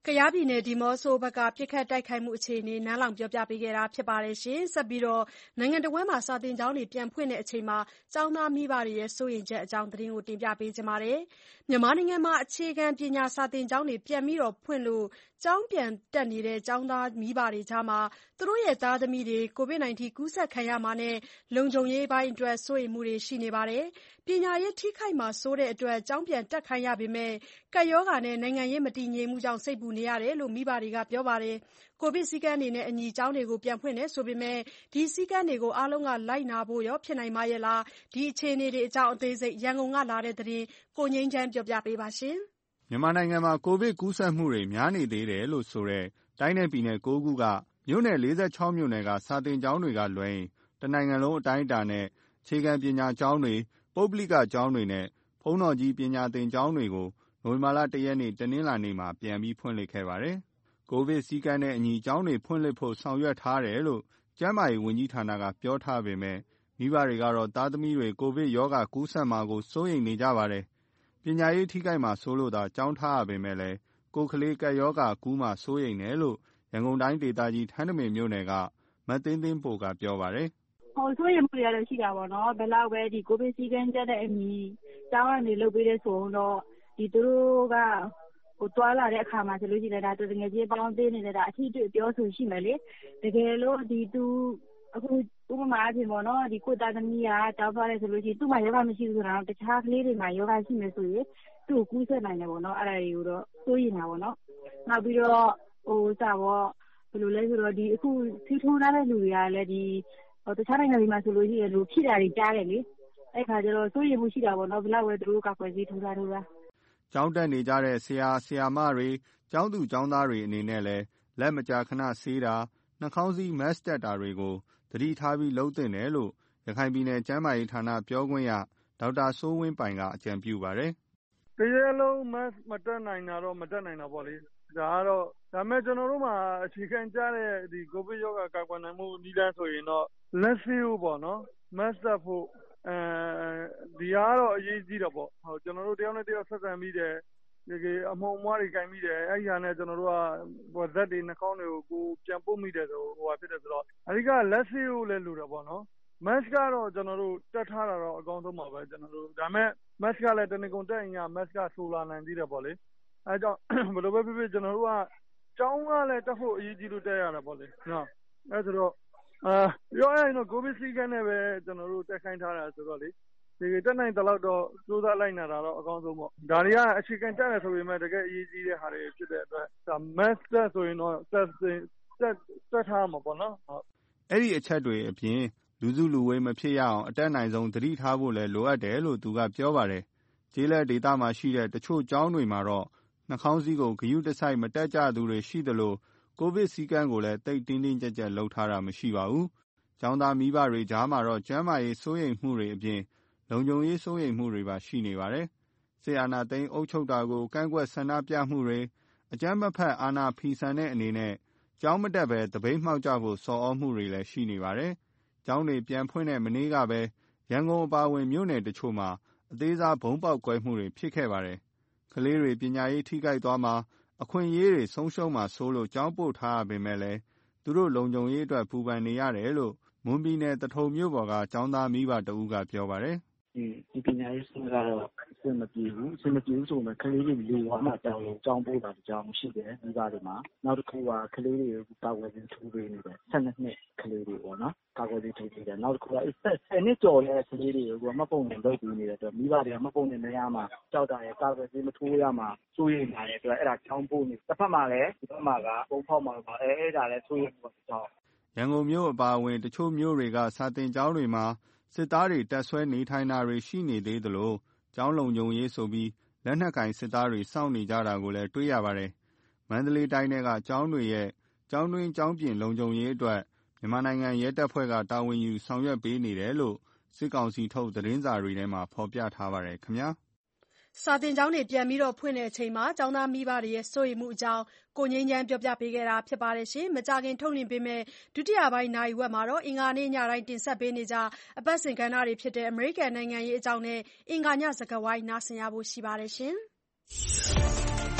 ကယားပြည်နယ်ဒီးမော့ဆိုဘက်ကပစ်ခတ်တိုက်ခိုက်မှုအခြေအနေနန်းလောင်ပြောပြပေးခဲ့တာပါ။ဆက်ပြီးနိုင်ငံတဝန်းမှာစာသင်ကျောင်းတွေပြန်ဖွင့်ချိန်မှာကျောင်းသားမိဘတွေရဲ့စိုးရိမ်ချက်အကြောင်းသတင်းကိုတင်ပြပေးထားပါတယ်။မြန်မာနိုင်ငံမှာအခြေခံပညာစာသင်ကျောင်းတွေပြန်ဖွင့်လို့ကျောင်းပြန်တက်နေတဲ့ကျောင်းသားမိဘတွေကြားမှာသူတို့ရဲ့သားသမီးတွေ COVID-19 ကူးစက်ခံရမှာနဲ့လုံခြုံရေးပိုင်းအတွက်စိုးရိမ်မှုတွေရှိနေပါတယ်။ပညာရေးထိခိုက်မှာစိုးတဲ့အတွက်ကျောင်းပြန်တက်ခိုင်းရပေမဲ့ကပ်ရောဂါနဲ့နိုင်ငံရေးမတည်ငြိမ်မှုကြောင့်စိတ်ပူနေရတယ်လို့မိဘတွေကပြောပါတယ်။ကိုဗစ်စည်းကမ်းတွေနဲ့အညီကျောင်းတွေကိုပြန်ဖွင့်တယ်ဆိုပေမဲ့ဒီစည်းကမ်းတွေကိုအားလုံးကလိုက်နာဖို့ရောဖြစ်နိုင်ပါရဲ့လား။ဒီအခြေအနေတွေအကြောင်းအသေးစိတ်ရန်ကုန်ကလာတဲ့သတင်းကိုငြိမ်းချမ်းပြောပြပေးပါမယ်။မြန်မာနိုင်ငံမှာကိုဗစ်ကူးစက်မှုတွေများနေသေးတယ်လို့ဆိုတဲ့တိုင်းနဲ့ပြည်နယ်9ခုကမြို့နယ်46မြို့နယ်ကစာသင်ကျောင်းတွေကလွှဲရင်တနိုင်ငံလုံးအတိုင်းအတာနဲ့အခြေခံပညာကျောင်းတွေပုဂ္ဂလိကကျောင်းတွေနဲ့ဘုန်းတော်ကြီးပညာသင်ကျောင်းတွေကိုနိုဝင်ဘာလ1ရက်နေ့တနင်္လာနေ့မှာပြန်ပြီးဖွင့်လှစ်ခဲ့ပါတယ်။ကိုဗစ်စည်းကမ်းနဲ့အညီကျောင်းတွေဖွင့်လှစ်ဖို့ဆောင်ရွက်ထားတယ်လို့ကျန်းမာရေးဝန်ကြီးဌာနကပြောထားပေမဲ့မိဘတွေကတော့သားသမီးတွေကိုဗစ်ရောဂါကူးစက်မှာကိုစိုးရိမ်နေကြပါတယ်။ပညာရေးထိခိုက်မှာစိုးလို့သာကျောင်းထားရပေမဲ့လည်းကိုယ်ကလေးကပ်ရောဂါကူးမှာစိုးရိမ်တယ်လို့ရန်ကုန်တိုင်းဒေသကြီးထန်းတပင်မြို့နယ်ကမသင်းသင်းပိုကပြောပါတယ်။စိုးရိမ်မှုတွေကတော့ရှိတာပေါ့နော်။ဘယ်လောက်ပဲဒီကိုဗစ်စည်းကမ်းချက်တဲ့အညီကျောင်းကနေလုပ်ပေးတဲ့ဆိုတော့သူတို့ကသွားလာတဲ့အခါမှာဆိုလို့ရှိရင်ဒါတကယ်ကြီးပေါင်းသေးနေတဲ့ဒါအထီးတွေ့ပြောဆိုရှိမယ်လေ။တကယ်လို့သူအခုဥပမာအဖြစ်ပေါ့နော်ကိုသားသမီးကတောက်သွားတယ်ဆိုလို့ရှိရင်သူ့မှာယောဂမရှိဘူးဆိုတာတော့တခြားကလေးတွေမှာယောဂရှိမယ်ဆိုရင်သူ့ကိုကူးစက်နိုင်တယ်ပေါ့နော်။အဲ့ဒါတွေကိုတော့စိုးရိမ်တာပေါ့နော်။နောက်ပြီးတော့ဘယ်လိုလဲဆိုတော့အခုစီးထိုးထားတဲ့လူတွေကလည်းတခြားနိုင်ငံတွေမှာဆိုလို့ရှိရင်လူဖြစ်တာတွေကြားတယ်လေ။အဲ့ခါကျတော့စိုးရိမ်မှုရှိတာပေါ့နော်။ဘယ်လောက်ပဲသူတို့ကာကွယ်ဆေးထိုးတာ။ကျောင်းတက်နေကြတဲ့ဆရာဆရာမတွေကျောင်းသူကျောင်းသားတွေအနေနဲ့လည်းလက်မကြာခဏဆေးတာနှာခေါင်းစည်း mask တပ်တာတွေကိုသတိထားပြီးလုပ်သင့်တယ်လို့ရခိုင်ပြည်နယ်ကျန်းမာရေးဌာနပြောခွင့်ရဒေါက်တာစိုးဝင်းပိုင်ကအကြံပြုပါတယ်။တကယ်လုံး mask မတပ်နိုင်တာတော့မတပ်နိုင်တာပေါ့လေ။ဒါပေမဲ့ကျွန်တော်တို့မှာအခြေခံကျတဲ့ကိုဗစ်ရောဂါကာကွယ်နိုင်မှုနည်းလမ်းဆိုရင်တော့လက်ဆေးဖို့ပေါ့နော်။ mask တပ်ဖို့ဒီကတော့အရေးကြီးတာပေါ့။ကျွန်တော်တို့တယောက်နဲ့တယောက်ဆက်ဆံမိတယ်အမှုံအမွှားတွေကိုင်မိတယ်အဲ့ဒီဟာနဲ့ကျွန်တော်တို့ကဇက်တွေနှာခေါင်းတွေကိုပြန်ပုတ်မိတယ်ဆိုဖြစ်တယ်ဆိုတော့အဓိကလက်ဆေးဖို့လည်းလိုတယ်ပေါ့နော်။ mask ကတော့ကျွန်တော်တို့တက်ထားတာတော့အကောင်းဆုံးပါပဲကျွန်တော်တို့ဒါပေမဲ့ mask ကလည်းတနေကုန်တက်ရင် mask ကဆိုလာနိုင်သေးတယ်ပေါ့လေ။အဲကြောင့်ဘယ်လိုပဲဖြစ်ဖြစ်ကျွန်တော်တို့ကကျောင်းကလည်းတက်ဖို့အရေးကြီးလို့တက်ရတာပေါ့လေနော်။အဲဆိုတော့ပြောရရင်တော့ကိုဗစ်စည်းကမ်းနဲ့ပဲကျွန်တော်တို့တက်ခိုင်းထားတာဆိုတော့လေတက်နိုင်တဲ့လောက်တော့စူးစမ်းလိုက်နာတာတော့အကောင်းဆုံးပေါ့။ဒါတွေကအခြေခံကျတယ်ဆိုပေမဲ့တကယ်အရေးကြီးတဲ့ဟာတွေဖြစ်တဲ့အတွက်mask တက်ဆိုရင်တော့တက်ထားမှာပေါ့နော်။အဲ့ဒီအချက်တွေအပြင်လူစုလူဝေးမဖြစ်ရအောင်အတက်နိုင်ဆုံးသတိထားဖို့လည်းလိုအပ်တယ်လို့သူကပြောပါတယ်။ကျေးလက်ဒေသမှာရှိတဲ့တချို့ကျောင်းတွေမှာတော့နှာခေါင်းစည်းကိုဂရုတစိုက်မတက်ကြသူတွေရှိသလိုကိုဗစ်စည်းကမ်းကိုလည်းတိတ်တင်းတင်းကြပ်ကြပ်လုပ်ထားတာမရှိပါဘူး။ကျောင်းသားမိဘတွေကြားမှာတော့ကျန်းမာရေးစိုးရိမ်မှုတွေအပြင်လုံခြုံရေးစိုးရိမ်မှုတွေပါရှိနေပါတယ်။စစ်အာဏာသိမ်းအုပ်ချုပ်တာကိုကန့်ကွက်ဆန္ဒပြမှုတွေအကြမ်းမဖက်အာဏာဖီဆန်တဲ့အနေနဲ့ကျောင်းမတက်ဘဲသပိတ်မှောက်ကြဖို့ဆော်ဩမှုတွေလည်းရှိနေပါတယ်။ကျောင်းတွေပြန်ဖွင့်တဲ့မနေ့ကပဲရန်ကုန်အပါအဝင်မြို့နယ်တချို့မှာအသေးစားဗုံးပေါက်ကွဲမှုတွေဖြစ်ခဲ့ပါတယ်။ကလေးတွေပညာရေးထိခိုက်သွားမှာအခွင့်အရေးတွေဆုံးရှုံးမှာစိုးလို့ကျောင်းပို့ထားရပေမဲ့လည်းသူတို့လုံခြုံရေးအတွက်ပူပန်နေရတယ်လို့မွန်ပြည်နယ်သထုံမြို့ပေါ်ကကျောင်းသားမိဘတဦးကပြောပါတယ်။ဒီပညာရေးစနစ်ကတော့အဆင်မပြေဘူးဆိုတော့ကလေးတွေလူဝါမှတောင်းလို့ကျောင်းပို့တာကြောင်းရှိတယ်မိဘတွေမှာနောက်တစ်ခုကကလေးတွေကိုကာကွယ်ဆေးထိုးပေးနေတယ်12နှစ်ကလေးတွေပေါ့နော်ကာကွယ်ဆေးထိုးပေးတယ်နောက်တစ်ခုက10နှစ်ကျော်တဲ့ကလေးတွေကိုမှတ်ပုံတင်လုပ်ပေးနေတဲ့အတွက်မိဘတွေကမှတ်ပုံတင်နေရမှာကြောက်တာရဲ့ကာကွယ်ဆေးမထိုးရမှာစိုးရိမ်နေတယ်အတွက်အဲ့ဒါကျောင်းပို့နေတစ်ဖက်မှာလည်းဒီဘက်မှာကပုံဖောက်မှာအဲ့ဒါလည်းစိုးရိမ်မှုကြောင့်ရန်ကုန်မြို့အပါအဝင်တချို့မြို့တွေကစာသင်ကျောင်းတွေမှာစစ်သားတွေတပ်ဆွဲနေထိုင်တာတွေရှိနေသေးသလိုကျောင်းလုံခြုံရေးဆိုပြီးလက်နက်ကင်စစ်သားတွေစောင့်နေကြတာကိုလည်းတွေ့ရပါတယ်။မန္တလေးတိုင်းကကျောင်းတွေရဲ့ကျောင်းတွင်းကျောင်းပြင်လုံခြုံရေးအတွက်မြန်မာနိုင်ငံရဲတပ်ဖွဲ့ကတာဝန်ယူဆောင်ရွက်ပေးနေတယ်လို့စစ်ကောင်စီထုတ်သတင်းစာတွေထဲမှာဖော်ပြထားပါတယ်ခင်ဗျာ။စာသင်ကျောင်းတွေပြန်ဖွင့်ချိန်မှာကျောင်းသားမိဘတွေရဲ့စိုးရိမ်မှုအကြောင်းကိုငြိမ်းချမ်းပြောပြပေးခဲ့တာပါ။မကြာခင်ထုတ်လွှင့်ပေးမယ့်ဒုတိယပိုင်းနာရီဝက်မှာအင်္ဂါနေ့ညတိုင်းတင်ဆက်ပေးနေကျအပတ်စဉ်ကဏ္ဍတွေဖြစ်တဲ့အမေရိကန်နိုင်ငံရေးအကြောင်းနဲ့အင်္ဂါညစကားဝိုင်းနားဆင်ရဖို့ရှိပါတယ်။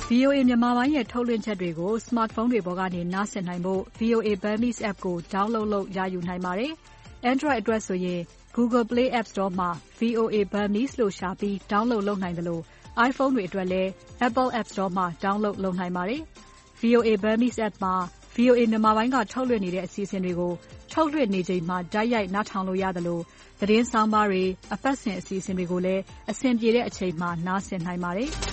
VOA မြန်မာပိုင်းရဲ့ထုတ်လွှင့်ချက်တွေကို smartphone တွေပေါ်ကနေနားဆင်နိုင်ဖို့ VOA Burmese app ကို download လုပ်ရယူနိုင်ပါတယ်။ Android အတွက်ဆိုရင် Google Play App Store မှာ VOA Burmese လို့ရှာပြီး download လုပ်နိုင်သလို iPhone တွေအတွက်လည်း Apple App Store မှာ download လုပ်နိုင်ပါတယ်။ VOA Burmese app မှာ VOA မြန်မာပိုင်းကထုတ်လွှင့်နေတဲ့အစီအစဉ်တွေကို ထုတ်လွှင့်နေချိန်မှာတိုက်ရိုက်နားထောင်လို့ရသလို သတင်းဆောင်းပါးတွေ အပတ်စဉ်အစီအစဉ်တွေကိုလည်းအဆင်ပြေတဲ့အချိန်မှာနားဆင်နိုင်ပါတယ်။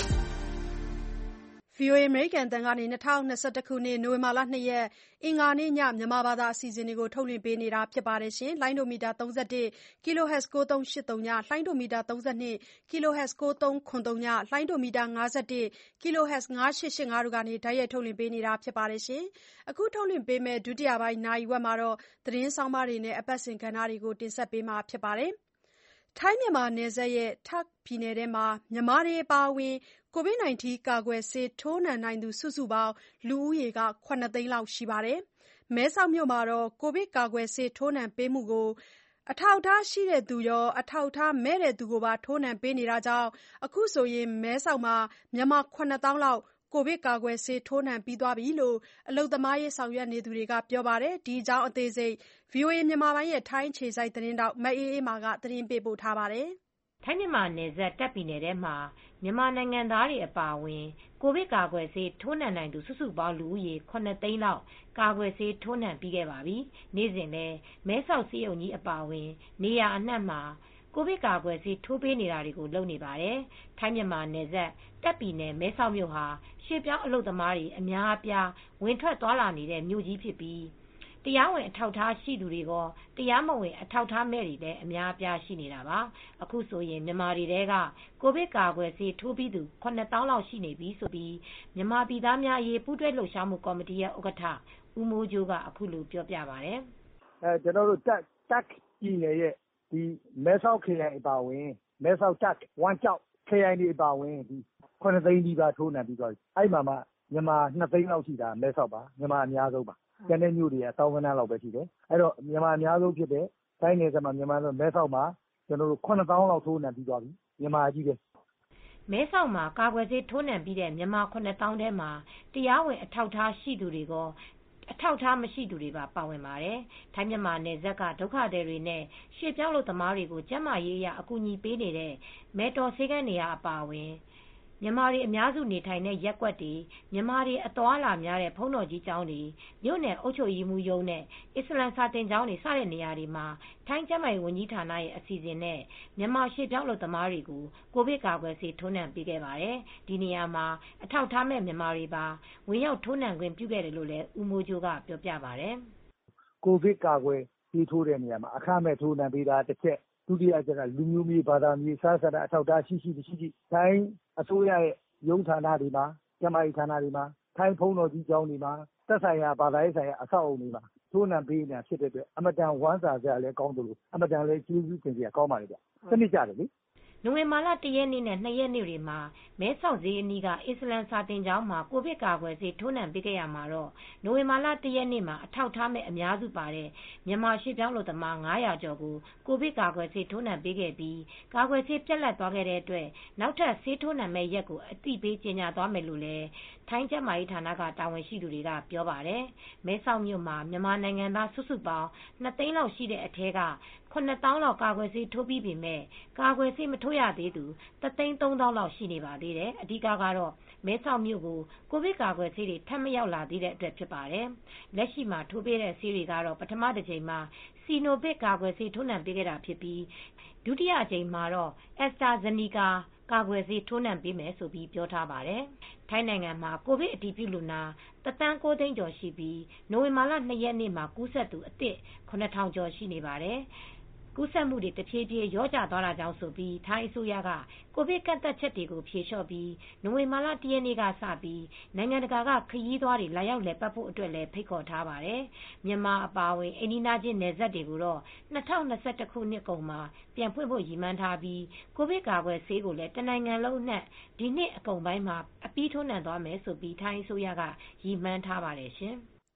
VOA အမေရိကန်အသံကနေ2021ခုနှစ်နိုဝင်ဘာလ 2 ရက်အင်္ဂါနေ့ညမြန်မာဘာသာအစီအစဉ်တွေကိုထုတ်လွှင့်ပေးနေတာဖြစ်ပါတယ်။လိုင်းဒိုမီတာ31 kHz 9383ည၊လိုင်းဒိုမီတာ32 kHz 93ခွန်3ည၊လိုင်းဒိုမီတာ51 kHz 5885တို့ကနေတိုက်ရိုက်ထုတ်လွှင့်ပေးနေတာဖြစ်ပါတယ်။အခုထုတ်လွှင့်ပေးမယ့်ဒုတိယပိုင်းနာရီဝက်မှာသတင်းဆောင်းပါးတွေနဲ့အပတ်စဉ်ကဏ္ဍတွေကိုတင်ဆက်ပေးမှာဖြစ်ပါတယ်။ထိုင်းမြန်မာနယ်စပ်ရဲ့ တာ့ခ်ပြည်နယ်ထဲမှာမြန်မာတွေအပါအဝင်COVID-19 ကာကွယ်ဆေးထိုးနှံနိုင်သူစုစုပေါင်းလူဦးရေ 7 သိန်းလောက်ရှိပါတယ်။မဲဆောက်မြို့မှာကိုဗစ်ကာကွယ်ဆေးထိုးနှံပေးမှုကိုအထောက်အထားရှိသူရောအထောက်အထားမဲ့သူကိုပါထိုးနှံပေးနေတာကြောင့်အခုဆိုရင်မဲဆောက်မှာမြန်မာ 7 သောင်းလောက်ကိုဗစ်ကာကွယ်ဆေးထိုးနှံပြီးသွားပြီလို့အလုပ်သမားရေးဆောင်ရွက်နေသူတွေကပြောပါတယ်။ဒီအကြောင်းအသေးစိတ် VOA မြန်မာပိုင်းရဲ့ထိုင်းအခြေစိုက်သတင်းထောက်မအေးအေးမာကသတင်းပေးပို့ထားပါတယ်။ထိုင်းမြန်မာနယ်စပ်တာ့ခ်ပြည်နယ်ထဲမှာမြန်မာနိုင်ငံသားတွေအပါအဝင်ကိုဗစ်ကာကွယ်ဆေးထိုးနှံနိုင်သူစုစုပေါင်းလူဦးရေ 7 သိန်းလောက်ကာကွယ်ဆေးထိုးနှံပြီးခဲ့ပါပြီ။နေ့စဉ်လည်းမဲဆောက်ဆေးရုံကြီးအပါအဝင်နေရာအနှံ့မှာကိုဗစ်ကာကွယ်ဆေးထိုးပေးနေတာတွေကိုလုပ်နေပါတယ်။ထိုင်းမြန်မာနယ်စပ်တာ့ခ်ပြည်နယ်မဲဆောက်မြို့ဟာရွှေ့ပြောင်းအလုပ်သမားတွေအများအပြားဝင်ထွက်သွားလာနေတဲ့မြို့ကြီးဖြစ်ပြီးတရားဝင်အထောက်အထားရှိသူတွေကောတရားမဝင်အထောက်အထားမဲ့တွေလည်းအများအပြားရှိနေတာပါ။အခုဆိုရင်မြန်မာတွေထဲကကိုဗစ်ကာကွယ်ဆေးထိုးပြီးသူ 7 သောင်းလောက်ရှိနေပြီလို့မြန်မာပြည်သားများအရေးပူးတွဲလှုပ်ရှားမှုကော်မတီရဲ့ဥက္ကဋ္ဌဦးမိုးကြိုးကအခုလိုပြောပြပါတယ်။ကျွန်တော်တို့တာ့ခ်ပြည်နယ်ရဲ့မဲဆောက်ခရိုင်အပါအဝင်မဲဆောက်တာ့ခ်ဝမ်ကျောက်ခရိုင်တွေအပါအဝင်7 သိန်းနီးပါးထိုးနှံပြီးသွားပြီ။အဲ့မှာမှမြန်မာ 2 သိန်းလောက်ရှိတာမဲဆောက်ပါမြန်မာအများဆုံးပါ။ကျန်တဲ့မြို့တွေကသောင်းဂဏန်းလောက်ပဲရှိတယ်။အဲ့တော့မြန်မာအများဆုံးဖြစ်တဲ့တိုင်းနယ်စပ်မှာမြန်မာမဲဆောက်မှာကျွန်တော်တို့7 သောင်းလောက်ထိုးနှံပြီးသွားပြီမြန်မာကြီးပဲ။မဲဆောက်မှာကာကွယ်ဆေးထိုးနှံပြီးတဲ့မြန်မာ 7 သောင်းထဲမှာတရားဝင်အထောက်အထားရှိသူတွေကောအထောက်အထားမရှိသူတွေပါဝင်ပါတယ်။ထိုင်းမြန်မာနယ်စပ်ကဒုက္ခသည်တွေနဲ့ရွှေ့ပြောင်းအလုပ်သမားတွေကိုကျန်းမာရေးအရအကူအညီပေးနေတဲ့မယ်တော်ဆေးခန်းနေရာအပါအဝင်မြန်မာတွေအများစုနေထိုင်တဲ့ရပ်ကွက်တွေမြန်မာတွေအသွားအလာများတဲ့ဘုန်းတော်ကြီးကျောင်းတွေမြို့နယ်အုပ်ချုပ်ရေးမှူးရုံးနဲ့အစ္စလမ်စာသင်ကျောင်းတွေစတဲ့နေရာတွေမှာထိုင်းကျန်းမာရေးဝန်ကြီးဌာနရဲ့အစီအစဉ်နဲ့မြန်မာရွှေ့ပြောင်းအလုပ်သမားတွေကိုကိုဗစ်ကာကွယ်ဆေးထိုးနှံပေးခဲ့ပါတယ်။ဒီနေရာမှာအထောက်အထားမဲ့မြန်မာတွေပါဝင်ရောက်ထိုးနှံခွင့်ပြုခဲ့တယ်လို့လည်းဦးမိုးကြိုးကပြောပြပါတယ်။ကိုဗစ်ကာကွယ်ဆေးထိုးတဲ့နေရာမှာအခမဲ့ထိုးနှံပေးတာတစ်ချက်ဒုတိယကျလူမျိုးမြေဘာသာမြေစားစတာအထောက်အထားရှိထိုင်းအစိုးရရဲ့ရုံးဌာနတွေမှာကျန်းမာရေးဌာနတွေမှာထိုင်းဘုန်းတော်ကြီးကျောင်းတွေမှာသက်ဆိုင်ရာဘာသာရေးဆိုင်ရာအဆောက်အအုံတွေမှာထိုးနှံပေးနေတာဖြစ်တဲ့အတွက်အမတန်ဝမ်းသာစရာလည်းကောင်းတယ်လို့အမတန်လည်းကျေးဇူးတင်စရာကောင်းပါလေဗျ။စနစ်ကြတယ်လေ။နိုဝင်ဘာလ 1 ရက်နေ့နဲ့ 2 ရက်နေ့တွေမှာမဲဆောက်ဈေးအနီးကအစ္စလမ်စာသင်ကျောင်းမှာကိုဗစ်ကာကွယ်ဆေးထိုးနှံပေးခဲ့ရမှာတော့နိုဝင်ဘာလ 1 ရက်နေ့မှာအထောက်အထားမဲ့အများစုပါတဲ့မြန်မာရွှေ့ပြောင်းအလုပ်သမား900ကျော်ကိုကိုဗစ်ကာကွယ်ဆေးထိုးနှံပေးခဲ့ပြီးကာကွယ်ဆေးပြတ်လတ်သွားခဲ့တဲ့အတွက်နောက်ထပ်ဆေးထိုးနှံမဲ့ရက်ကိုအသိပေးကြေညာသွားမယ်လို့လည်းထိုင်းကျန်းမာရေးဌာနကတာဝန်ရှိသူတွေကပြောပါတယ်။မဲဆောက်မြို့မှာမြန်မာနိုင်ငံသားစုစုပေါင်း 2 သိန်းလောက်ရှိတဲ့အထဲက7 သောင်းလောက်ကာကွယ်ဆေးထိုးပြီးပေမဲ့ကာကွယ်ဆေးမထိုးရသေးသူ1 သိန်း 3 သောင်းလောက်ရှိနေပါသေးတယ်။အဓိကတော့မဲဆောက်မြို့ကိုကိုဗစ်ကာကွယ်ဆေးတွေထပ်မရောက်လာသေးတဲ့အတွက်ဖြစ်ပါတယ်။လက်ရှိမှာထိုးပေးတဲ့ဆေးတွေကတော့ပထမတစ်ကြိမ်မှာစီနိုဗစ်ကာကွယ်ဆေးထိုးနှံပေးခဲ့တာဖြစ်ပြီးဒုတိယအကြိမ်မှာတော့အက်စတာဇနီကာကာကွယ်ဆေးထိုးနှံပေးမယ်လို့ပြောထားပါတယ်။ထိုင်းနိုင်ငံမှာကိုဗစ်အတည်ပြုလူနာ1 သန်း 9 သိန်းကျော်ရှိပြီးနိုဝင်ဘာလ 2 ရက်နေ့မှာကူးစက်သူအသစ် 7,000 ကျော်ရှိနေပါတယ်။ကူးစက်မှုတွေတဖြည်းဖြည်းလျော့ကျသွားတာကြောင့်ဆိုပြီးထိုင်းအစိုးရကကိုဗစ်ကန့်သတ်ချက်တွေကိုဖြေလျှော့ပြီးနိုဝင်ဘာလ 1 ရက်နေ့ကစပြီးနိုင်ငံတကာကခရီးသွားတွေလာရောက်လည်ပတ်ဖို့အတွက်လည်းဖိတ်ခေါ်ထားပါတယ်။မြန်မာအပါအဝင်အိန္ဒိယချင်းနယ်စပ်တွေကိုတော့2021 ခုနှစ်ကုန်မှာပြန်ဖွင့်ဖို့ရည်မှန်းထားပြီးကိုဗစ်ကာကွယ်ဆေးကိုလည်းတနိုင်ငံလုံးအနှံ့ဒီနှစ်အကုန်ပိုင်းမှာအပြီးထိုးနှံသွားမယ်လို့ထိုင်းအစိုးရကရည်မှန်းထားပါတယ်ရှင်။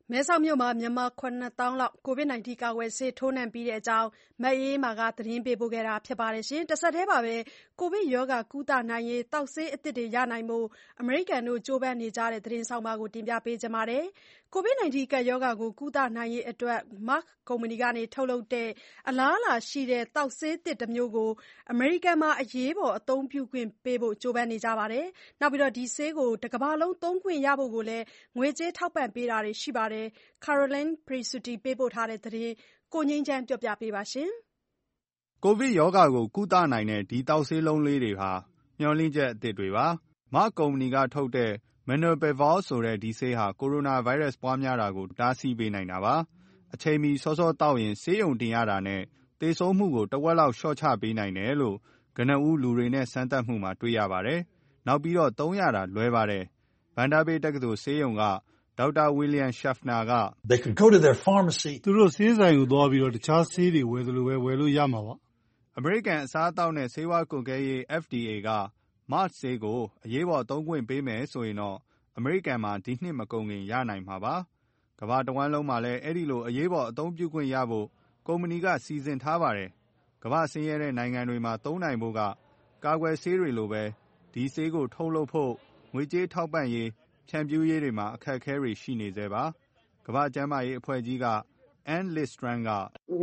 မဲဆောက်မြို့မှာမြန်မာ 7,000 လောက် COVID-19 ကာကွယ်ဆေးထိုးနှံပြီးတဲ့အကြောင်း မအေးအေးမာက သတင်းပေးပို့ထားပါတယ်။ တဆက်တည်းမှာပဲ ကိုဗစ်ရောဂါကုသနိုင်ရေး သောက်ဆေးအသစ်တွေရနိုင်ဖို့ အမေရိကန်တို့ကြိုးပမ်းနေကြတဲ့သတင်းဆောင်းပါးကို တင်ပြပေးထားပါတယ်။ COVID-19 ကပ်ရောဂါကိုကုသနိုင်ရေးအတွက် Merck ကုမ္ပဏီကထုတ်လုပ်တဲ့ အလားအလာရှိတဲ့ သောက်ဆေးသစ်တမျိုးကို အမေရိကန်မှာ အရေးပေါ်အသုံးပြုခွင့်ပေးဖို့ ကြိုးပမ်းနေကြပါတယ်။ ဒီဆေးကို တကမ္ဘာလုံးသုံးခွင့်ရဖို့လည်း ငွေကြေးထောက်ပံ့ပေးတာတွေရှိပါတယ်။ Caroline Presutti ပေးပို့ထားတဲ့သတင်းကို ကိုငြိမ်းချမ်းက တင်ပြပေးထားပါတယ်။ ကိုဗစ်ရောဂါကိုကုသနိုင်တဲ့ဒီသောက်ဆေးလုံးလေးတွေဟာ မျှော်လင့်ချက်အသစ်တွေပါ။ Merck ကုမ္ပဏီကထုတ်တဲ့ Molnupiravir ဆိုတဲ့ဒီဆေးဟာ ကိုရိုနာဗိုင်းရပ်စ်ပွားများတာကိုတားဆီးပေးနိုင်တာပါ။ အချိန်မီစောစောသောက်ရင် ဆေးရုံတင်ရတာနဲ့ သေဆုံးမှုကိုတဝက်လောက်လျှော့ချပေးနိုင်တယ်လို့ ကနဦးလူတွေနဲ့စမ်းသပ်မှုမှာတွေ့ရပါတယ်။ နောက်ပြီးသုံးရတာလွယ်ပါတယ်။ Vanderbilt တက္ကသိုလ်ဆေးရုံက ဒေါက်တာ William Schaffner ကသူတို့ဆေးဆိုင်ကိုသွားပြီးတခြားဆေးတွေဝယ်သလိုဝယ်လို့ရမှာပါ။ အမေရိကန်အစားအသောက်နဲ့ဆေးဝါးကွပ်ကဲရေး FDA က Merck ဆေးကိုအရေးပေါ်သုံးခွင့်ပေးမယ်ဆိုရင်တော့ အမေရိကန်မှာဒီနှစ်မကုန်ခင်ရနိုင်မှာပါ။ ကမ္ဘာတဝန်းလုံးမှာလည်းအဲဒီလိုအရေးပေါ်အသုံးပြုခွင့်ရဖို့ ကုမ္ပဏီကစီစဉ်ထားပါတယ်။ ကမ္ဘာ့ဆင်းရဲတဲ့နိုင်ငံတွေမှာသုံးနိုင်ဖို့က ကာကွယ်ဆေးတွေလိုပဲ ဒီဆေးကိုထုတ်လုပ်ဖို့ ငွေကြေးထောက်ပံ့ရေး ဖြန့်ဖြူးရေးတွေမှာအခက်အခဲတွေရှိနေဆဲပါ။ ကမ္ဘာ့ကျန်းမာရေးအဖွဲ့ကြီးက Ann Lidstrom ကဒါ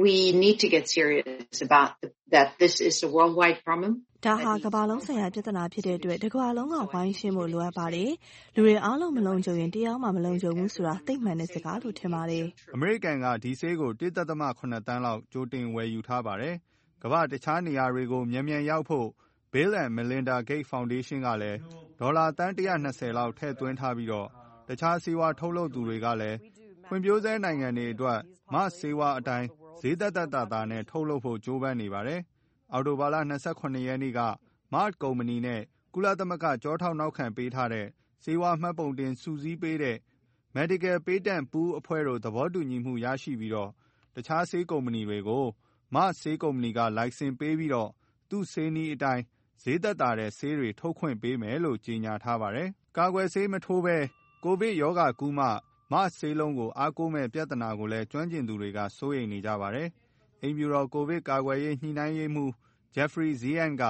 ဟာကမ္ဘာလုံးဆိုင်ရာပြဿနာဖြစ်တဲ့အတွက်တကမ္ဘာလုံးကဝိုင်းရှင်းဖို့လိုအပ်ပါတယ်။ လူတွေအားလုံးမလုံခြုံရင်တယောက်မှမလုံခြုံဘူးဆိုတာသိပ်မှန်တဲ့စကားလို့ထင်ပါတယ်။ အမေရိကန်ကဒီဆေးကို 1.7 သန်းလောက်ကြိုတင်ဝယ်ယူထားပါတယ်။ ကမ္ဘာ့တခြားနေရာတွေကိုမြန်မြန်ရောက်ဖို့ Bill and Melinda Gates Foundation ကလည်း ဒေါ်လာသန်း 120 လောက်ထည့်သွင်းထားပြီး တခြားဆေးဝါးထုတ်လုပ်သူတွေကလည်း ဖွံ့ဖြိုးဆဲနိုင်ငံတွေအတွက် Merck ဆေးဝါးအတိုင်း ဈေးသက်သက်သာသာနဲ့ထုတ်လုပ်ဖို့ကြိုးပမ်းနေပါတယ်။ အောက်တိုဘာလ ၂၇ ရက်နေ့က Merck ကုမ္ပဏီနဲ့ ကုလသမဂ္ဂကျောထောက်နောက်ခံပေးထားတဲ့ ဆေးဝါးမှတ်ပုံတင်စုစည်းပေးတဲ့ Medical Patent Pool အဖွဲ့တို့သဘောတူညီမှုရရှိပြီး တခြားဆေးကုမ္ပဏီတွေကို Merck ဆေးကုမ္ပဏီကလိုင်စင်ပေးပြီး သူ့ဆေးနည်းအတိုင်း ဈေးသက်သာတဲ့ဆေးတွေထုတ်ခွင့်ပေးမယ်လို့ကြေညာထားပါတယ်။ ကာကွယ်ဆေးမထိုးဘဲ ကိုဗစ်ရောဂါကုမှ Merck ဆေးလုံးကိုအားကိုးမယ့်ပြဿနာကိုလည်းကျွမ်းကျင်သူတွေကစိုးရိမ်နေကြပါတယ်။ အိမ်ဖြူတော်ကိုဗစ်ကာကွယ်ရေးညှိနှိုင်းရေးမှူး Jeffrey Zients က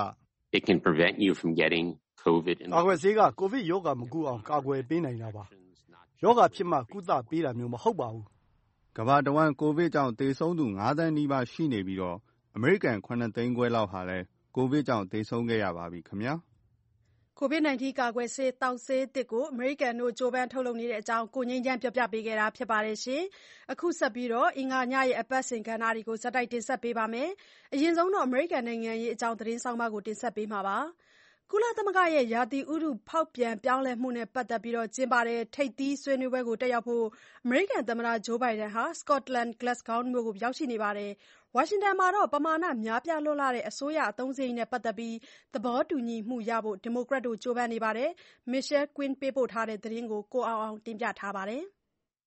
ကာကွယ်ဆေးကကိုဗစ်ရောဂါမကူးအောင်ကာကွယ်ပေးနိုင်တာပါ။ ရောဂါဖြစ်မှကုသပေးတာမျိုးမဟုတ်ပါဘူး။ ကမ္ဘာတဝန်းကိုဗစ်ကြောင့်သေဆုံးသူ 5 သန်းနီးပါးရှိနေပြီး အမေရိကန် 7 သိန်းခွဲလောက်ဟာလည်းကိုဗစ်ကြောင့်သေဆုံးခဲ့ရပါပြီခင်ဗျာ။ COVID-19 ကာကွယ်ဆေးသောက်ဆေးသစ်ကို အမေရိကန်တို့ကြိုးပမ်းထုတ်လုပ်နေတဲ့အကြောင်း ကိုငြိမ်းချမ်းပြောပြပေးခဲ့တာပါ။ အခုဆက်ပြီး အင်္ဂါညရဲ့အပတ်စဉ်ကဏ္ဍတွေကိုဆက်တိုက်တင်ဆက်ပေးပါမယ်။ အရင်ဆုံးအမေရိကန်နိုင်ငံရေးအကြောင်းသတင်းဆောင်းပါးကိုတင်ဆက်ပေးမှာပါ။ ကုလသမဂ္ဂရဲ့ ရာသီဥတုဖောက်ပြန်ပြောင်းလဲမှုနဲ့ပတ်သက်ပြီးကျင်းပတဲ့ ထိပ်သီးဆွေးနွေးပွဲကိုတက်ရောက်ဖို့ အမေရိကန်သမ္မတ Joe Biden ဟာ Scotland Glasgow မြို့ကိုရောက်ရှိနေပါတယ်။ ဝါရှင်တန်မှာတော့ ပမာဏများပြားလွန်းလှတဲ့အစိုးရအသုံးစရိတ်နဲ့ပတ်သက်ပြီး သဘောတူညီမှုရဖို့ ဒီမိုကရက်တို့ကြိုးပမ်းနေပါတယ်။ Michelle Quinn ပေးပို့ထားတဲ့သတင်းကို ကိုအောင်အောင်ကတင်ပြထားပါတယ်။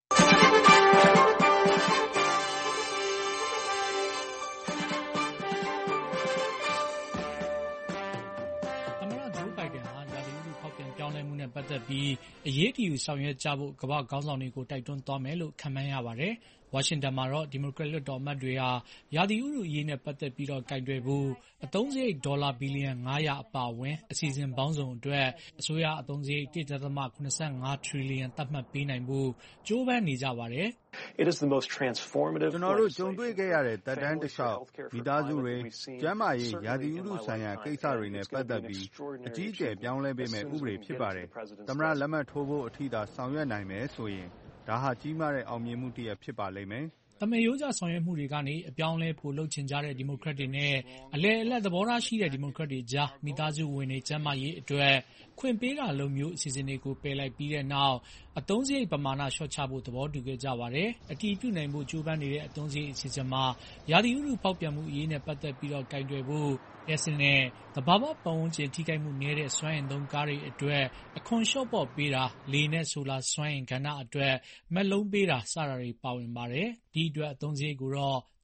သမ္မတ Joe Biden ဟာ ရာသီဥတုဖောက်ပြန်ပြောင်းလဲမှုနဲ့ပတ်သက်ပြီးအရေးတယူဆောင်ရွက်ကြဖို့ကမ္ဘာ့ခေါင်းဆောင်တွေကိုတိုက်တွန်းသွားမယ်လို့ခန့်မှန်းရပါတယ်။ ဝါရှင်တန်မှာတော့ ဒီမိုကရက်လွှတ်တော်အမတ်တွေဟာ ရာသီဥတုအရေးနဲ့ပတ်သက်ပြီးကိုင်တွယ်ဖို့အသုံးစရိတ်ဒေါ်လာဘီလီယံ 500 အပါအဝင်အစီအစဉ်ပေါင်းစုံအတွက် အစိုးရအသုံးစရိတ် 1.75 ထရီလီယံသတ်မှတ်ပေးနိုင်ဖို့ကြိုးပမ်းနေကြပါတယ်။ "ကျနော်တို့ကြုံတွေ့ခဲ့ရတဲ့သက်တမ်းတလျှောက် မိသားစုတွေ၊ကျန်းမာရေး၊ရာသီဥတုဆိုင်ရာကိစ္စတွေနဲ့ပတ်သက်ပြီးအကြီးအကျယ်ပြောင်းလဲပေးမယ့်ဥပဒေဖြစ်ပါတယ်။ သမ္မတလက်မှတ်ထိုးဖို့အထိသာဆောင်ရွက်နိုင်မယ်ဆိုရင် ဒါဟာကြီးမားတဲ့အောင်မြင်မှုတရပ်ဖြစ်ပါလိမ့်မယ်။ " သမားရိုးကျဆောင်ရွက်မှုတွေကနေအပြောင်းအလဲပိုလုပ်ချင်ကြတဲ့ဒီမိုကရက်တွေနဲ့အလယ်အလတ်သဘောထားရှိတဲ့ဒီမိုကရက်တွေကြား မိသားစုဝင်တွေကျန်းမာရေးအတွက်ခွင့်ပေးတာလိုမျိုးအစီအစဉ်တွေကိုပယ်လိုက်ပြီးတဲ့နောက်အသုံးစရိတ်ပမာဏလျှော့ချဖို့သဘောတူခဲ့ကြပါတယ်။ အတည်ပြုနိုင်ဖို့ကြိုးပမ်းနေတဲ့အသုံးစရိတ်အစီအစဉ်မှာ ရာသီဥတုဖောက်ပြန်မှုအရေးနဲ့ပတ်သက်ပြီးကိုင်တွယ်ဖို့လျှပ်စစ်နဲ့သဘာဝပတ်ဝန်းကျင်ထိခိုက်မှုနည်းတဲ့စွမ်းအင်သုံးကားတွေအတွက်အခွန်လျှော့ပေါ့ပေးတာ၊ လေနဲ့ဆိုလာစွမ်းအင်ကဏ္ဍအတွက်မက်လုံးပေးတာ စတာတွေပါဝင်ပါတယ်။ ဒီအတွက်အသုံးစရိတ်ကိုတော့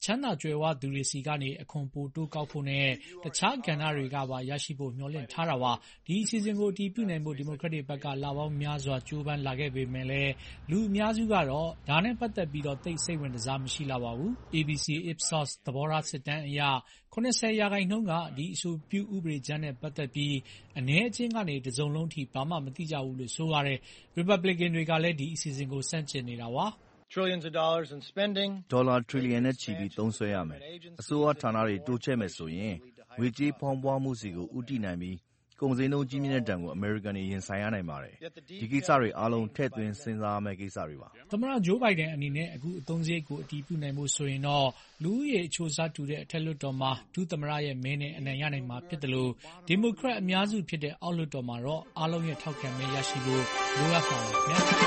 ချမ်းသာကြွယ်ဝသူတွေဆီကနေအခွန်ပိုတိုးကောက်ဖို့နဲ့တခြားကဏ္ဍတွေကပါရရှိဖို့မျှော်လင့်ထားတာပါ။ဒီအစီအစဉ်ကိုအတည်ပြုနိုင်ဖို့ဒီမိုကရက်တစ်ဘက်ကလပေါင်းများစွာကြိုးပမ်းလာခဲ့ပေမဲ့လည်းလူအများစုကတော့ဒါနဲ့ပတ်သက်ပြီးသိပ်စိတ်ဝင်စားမရှိလှပါဘူး။ ABC Ipsos သဘောထားစစ်တမ်းအရ70% ကဒီအဆိုပြုဥပဒေကြမ်းနဲ့ပတ်သက်ပြီးအနည်းအကျဉ်းကနေတစုံလုံးထိဘာမှမသိကြဘူးလို့ဆိုပါတယ်။ Republican တွေကလည်းဒီအစီအစဉ်ကိုဆန့်ကျင်နေတာပါ။ဒေါ်လာထရီလီယံနဲ့ချီပြီးသုံးစွဲရမယ်။အစိုးရဌာနတွေတိုးချဲ့မယ်ဆိုရင်ငွေကြေးဖောင်းပွမှုဆီကိုဦးတည်နိုင်ပြီးကုန်ဈေးနှုန်းကြီးမြင့်တဲ့ဒဏ်ကိုအမေရိကန်တွေရင်ဆိုင်ရနိုင်ပါတယ်။ဒီကိစ္စတွေအားလုံးထည့်သွင်းစဉ်းစားရမယ့်ကိစ္စတွေပါ။သမ္မတဂျိုးဘိုင်ဒန်အနေနဲ့အခုအသုံးစရိတ်ကိုအတည်ပြုနိုင်ဖို့ဆိုရင်တော့လူဦးရေအချိုးအစားတူတဲ့အထက်လွှတ်တော်မှာဒုသမ္မတရဲ့မဲနဲ့အနိုင်ရနိုင်မှာဖြစ်တယ်လို့ဒီမိုကရက်အများစုဖြစ်တဲ့အောက်လွှတ်တော်မှာတော့အားလုံးရဲ့ထောက်ခံမဲရရှိဖို့လိုအပ်ပါတယ်ခင်ဗျာ။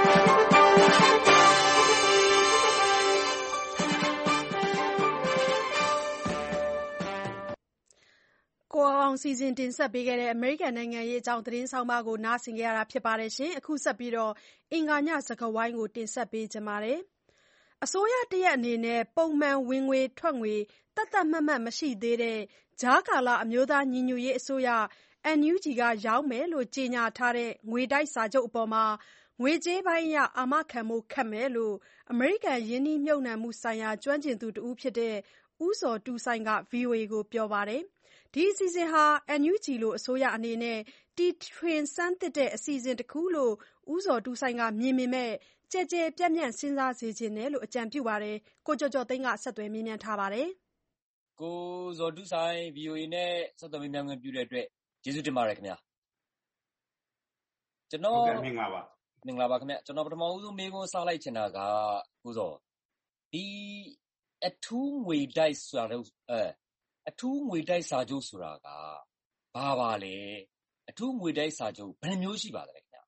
ကိုအောင်စီစဉ်တင်ဆက်ပေးခဲ့တဲ့အမေရိကန်နိုင်ငံရေးအကြောင်းသတင်းဆောင်မကိုနားဆင်ကြရတာဖြစ်ပါတယ်ရှင်။အခုဆက်ပြီးအင်္ဂါညစကားဝိုင်းကိုတင်ဆက်ပေးချင်ပါတယ်။အစိုးရတရက်အနေနဲ့ပုံမှန်ဝင်ငွေထွက်ငွေသတ်သတ်မှတ်မှတ်မရှိသေးတဲ့ကြားကာလအမျိုးသားညီညွတ်ရေးအစိုးရ NUG ကရောင်းမယ်လို့ကြေညာထားတဲ့ငွေတိုက်စာချုပ်အပေါ်ငွေကြေးပိုင်းအရအာမခံဖို့ခက်မယ်လို့အမေရိကန်ရင်းနှီးမြှုပ်နှံမှုဆိုင်ရာကျွမ်းကျင်သူတဦးဖြစ်တဲ့ဦးဇော်တူဆိုင်က VOA ကိုပြောပါတယ်။ဒီအစီအစဉ်ဟာ NUG လိုအစိုးရအနေနဲ့တီထွင်ဆန်းသစ်တဲ့အစီအစဉ်တခုလို့ဦးဇော်တူဆိုင်ကမြင်ပေမဲ့ကျယ်ကျယ်ပြန့်ပြန့်စဉ်းစားစေချင်တယ်လို့အကြံပြုပါတယ်။ကိုကျော်ကျော်သိန်းကဆက်သွယ်မေးမြန်းထားပါတယ်။ကိုဇော်တူဆိုင် VOA နဲ့ဆက်သွယ်မေးမြန်းခွင့်ပြုတဲ့အတွက်ကျေးဇူးတင်ပါတယ်ခင်ဗျာ။ကျွန်တော်မင်္ဂလာပါခင်ဗျာ။ကျွန်တော်ပထမဆုံးမေးခွန်းစလိုက်ချင်တာကကိုဇော်ဒီအထူးငွေတိုက်စာချုပ်ဆိုတာကဘာပါလဲအထူးငွေတိုက်စာချုပ်ဘယ်မျိုးရှိပါသလဲခင်ဗျာ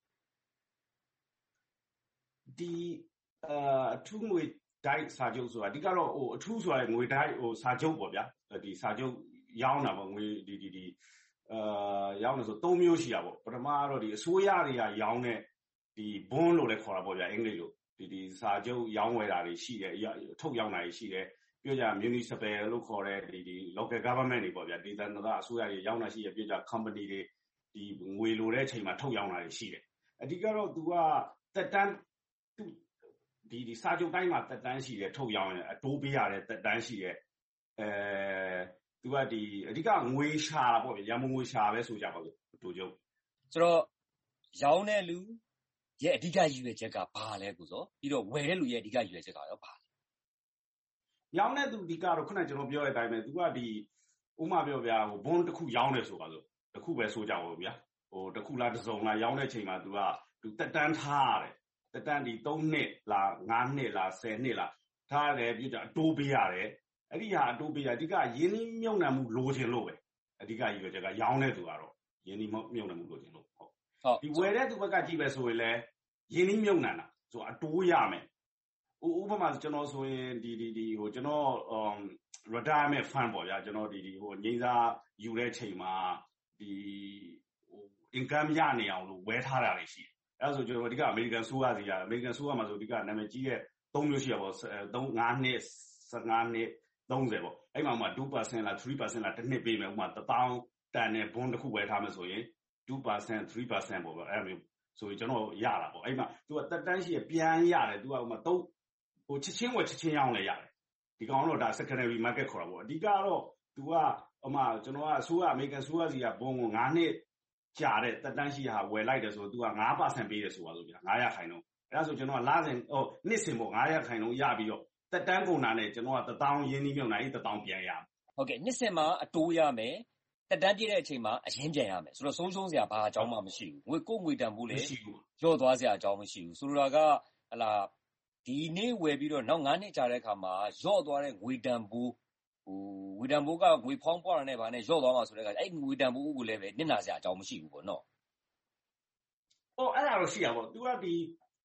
ဒီအထူးငွေတိုက်စာချုပ်ဆိုတာအဓိကတော့အထူးဆိုတာငွေတိုက်စာချုပ်ပေါ့ဗျာဒီစာချုပ်ရောင်းတာပေါ့ငွေဒီရောင်းတယ်ဆို၃မျိုးရှိတာပေါ့ပထမကတော့ဒီအစိုးရတွေကရောင်းတဲ့ဒီ bond လို့လည်းခေါ်တာပေါ့ဗျာအင်္ဂလိပ်လိုဒီစာချုပ်ရောင်းဝယ်တာတွေရှိတယ်ထုတ်ရောင်းတာတွေရှိတယ်ပြောကြ municipal လို့ခေါ်တဲ့ဒီ local government တွေပေါ့ဗျာဒေသန္တရအစိုးရတွေရောင်းတာရှိတယ်ပြောကြ company တွေဒီငွေလိုတဲ့အချိန်မှာထုတ်ရောင်းတာတွေရှိတယ်အဓိကတော့ तू ကတက်တန်းဒီစာချုပ်တိုင်းမှာတက်တန်းရှိတယ်ထုတ်ရောင်းရင်အတိုးပေးရတဲ့တက်တန်းရှိတယ်သူကဒီအဓိကငွေရှာတာပေါ့ဗျာရန်ပုံငွေရှာပဲဆိုကြပါလို့တူချုပ်ဆိုတော့ရောင်းတဲ့လူရဲ့အဓိကရည်ရွယ်ချက်ကဘာလဲကိုဆိုပြီးတော့ဝယ်တဲ့လူရဲ့အဓိကရည်ရွယ်ချက်ကရောဘာလဲရောင်းတဲ့သူဒီကတော့ခုနကျွန်တော်ပြောတဲ့အတိုင်းပဲ तू ကဒီဥမာပြောဗျာဟိုဘွန်းတစ်ခုရောင်းတယ်ဆိုပါစို့တစ်ခုပဲဆိုကြပါဦးဗျာဟိုတစ်ခုလားတစ်စုံလားရောင်းတဲ့ချိန်မှာ तू တက်တန်းထားရတယ်တက်တန်းဒီ3နှစ်လား5နှစ်လား10နှစ်လားထားရတယ်ပြကြအတိုးပေးရတယ်အဲ့ဒီဟာအတိုးပေးရအဓိကရင်းနှီးမြှုပ်နှံမှုလိုချင်လို့ပဲအဓိကရည်ရွယ်ချက်ကရောင်းတဲ့သူကတော့ရင်းနှီးမြှုပ်နှံမှုလိုချင်လို့ဟုတ်ဒီဝယ်တဲ့သူဘက်ကကြည့်ပဲဆိုရင်လည်းရင်းနှီးမြှုပ်နှံတာဆိုအတိုးရမယ်ဥပမာကျွန်တော်ဆိုရင်ဒီဟိုကျွန်တော်retirement fund ပေါ့ဗျာကျွန်တော်ဒီဟိုငိမ့်စားယူတဲ့ချိန်မှာဒီဟို income ရနေအောင်လို့ဝယ်ထားတာတွေရှိတယ်အဲ့ဒါဆိုကျွန်တော်အဓိကအမေရိကန်ဆိုးရစီရအမေရိကန်ဆိုးရမှာဆိုအဓိကနာမည်ကြီးရဲ့3မျိုးရှိရပေါ့5နှစ်15နှစ်30ပေါ့အဲ့မှာမှ 2% လား 3% လားတစ်နှစ်ပေးမယ်ဥပမာ1000တန်နဲ့ဘွန်းတစ်ခုဝယ်ထားမယ်ဆိုရင် 2% 3% ပေါ့ဗျအဲ့လိုမျိုးဆိုရင်ကျွန်တော်ရတာပေါ့အဲ့မှာ तू ကတက်တန်းရှိရပြန်ရတယ် तू ကဥပမာ3ဟိုချက်ချင်းဝယ်ချက်ချင်းရောင်းလဲရတယ်ဒီကောင်တော့ဒါ secondary market ခေါ်တာပေါ့အဓိကတော့ तू ကဥမာကျွန်တော်ကအစိုးရအမေရိကန်ဆိုးရစီကဘုံကို9နှစ်ကြာတဲ့တက်တန်းရှိဟာဝယ်လိုက်တယ်ဆိုတော့ तू က 5% ပေးတယ်ဆိုပါလို့ဗျာ900ခိုင်နှုန်းအဲ့ဒါဆိုကျွန်တော်ကလစဉ်နှစ်စဉ်ပေါ့900ခိုင်နှုန်းရပြီးတော့တက်တန်းကုန်တာနဲ့ကျွန်တော်က1000ရင်းနှီးမြှုပ်နှံ1000ပြန်ရမယ်ဟုတ်ကဲ့နှစ်စဉ်မှာအတိုးရမယ်တက်တန်းပြည့်တဲ့အချိန်မှာအရင်ပြန်ရမယ်ဆိုတော့ဆုံးရှုံးစရာဘာအကြောင်းမှမရှိဘူးငွေတန်ဖိုးလည်းရော့သွားစရာအကြောင်းမရှိဘူးဆိုလိုတာကဟလာဒီနေ့ဝယ်ပြီးတော့နောက်9နှစ်ကြာတဲ့အခါမှာရော့သွားတဲ့ငွေတန်ဖိုးငွေတန်ဖိုးကငွေဖောင်းပွားတာနဲ့ဗာနဲ့ရော့သွားမှာဆိုတဲ့အခါအဲ့ငွေတန်ဖိုးကိုလည်းပဲနစ်နာစရာအကြောင်းမရှိဘူးပေါ့နော်အဲ့ဒါတော့ရှိရပါဘော။ तू ကဒီ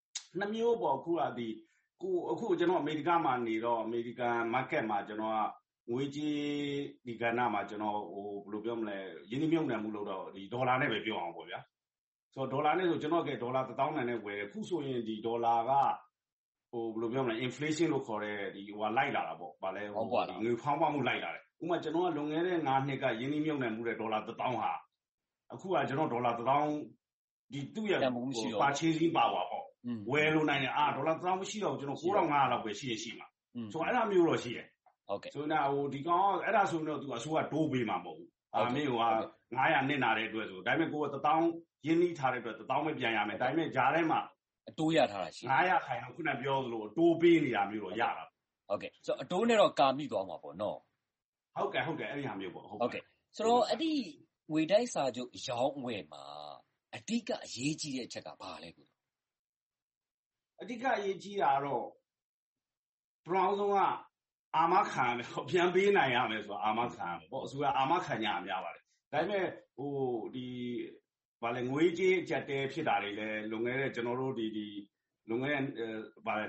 2မျိုးပေါ့အခုကဒီအခုကျွန်တော်အမေရိကန်မှာနေတော့အမေရိကန် market မှာကျွန်တော်ကငွေကြေးဒီကဏ္ဍမှာကျွန်တော်ဟိုဘယ်လိုပြောမလဲရင်းနှီးမြှုပ်နှံမှုလုပ်တော့ဒီဒေါ်လာနဲ့ပဲပြောအောင်ပေါ့ဗျာဆိုတော့ဒေါ်လာနဲ့ဆိုကျွန်တော်ကဒေါ်လာ1000တန်နဲ့ဝယ်တယ်ခုဆိုရင်ဒီဒေါ်လာကဘယ်လိုပြောမလဲ inflation လို့ခေါ်တဲ့ဒီလိုက်လာတာပေါ့ဗာလဲငွေဖောင်းပွားမှုလိုက်လာတယ်ဥပမာကျွန်တော်ကလွန်ခဲ့တဲ့9နှစ်ကယင်းနှိမ့်မြုပ်နှံမှုတဲ့ဒေါ်လာ1000ဟာအခုကကျွန်တော်ဒေါ်လာ1000ဒီသူ့ရဲ့ purchasing power ပေါ့ဝယ်လို့နိုင်တယ်ဒေါ်လာ1000မရှိတော့ကျွန်တော်9500လောက်ပဲရှိမှာဆိုတော့အဲ့ဒါမျိုးတော့ရှိတယ်ဟုတ်ကဲ့ဆိုတော့ဒီကောင်အဲ့ဒါဆိုရင်တော့သူအစိုးရတိုးပေးမှာမဟုတ်ဘူးမင်းက900နစ်နာတဲ့အတွက်ဆိုဒါပေမဲ့ကိုက1000ရင်းနှီးထားတဲ့အတွက်1000ပဲပြန်ရမယ်ဒါပေမဲ့ဂျားထဲမှာအတိုးရထားတာရှိ 900ခိုင်တော့ခုနပြောသလိုအတိုးပေးနေတာမျိုးတော့ရတာဟုတ်ကဲ့ဆိုတော့အတိုးနဲ့တော့ကာမိသွားမှာပေါ့နော်ဟုတ်ကဲ့အဲ့ဒီဟာမျိုးပေါ့ဟုတ်ကဲ့ဆိုတော့အဲ့ဒီငွေတိုက်စာချုပ်ရောင်းဝယ်မှာအဓိကအရေးကြီးတဲ့အချက်ကဘာလဲကိုအဓိကအရေးကြီးတာတော့ပထမဆုံးကအာမခံမယ်ပြန်ပေးနိုင်ရမယ်ဆိုတာအာမခံပေါ့အစိုးရအာမခံညာများပါတယ်ဒါပေမဲ့ဒီဗာလဲငွေကြေးကြက်တဲဖြစ်တာတွေလည်းလွန်ခဲ့တဲ့ကျွန်တော်တို့ဒီလွန်ခဲ့တဲ့ဗာလဲ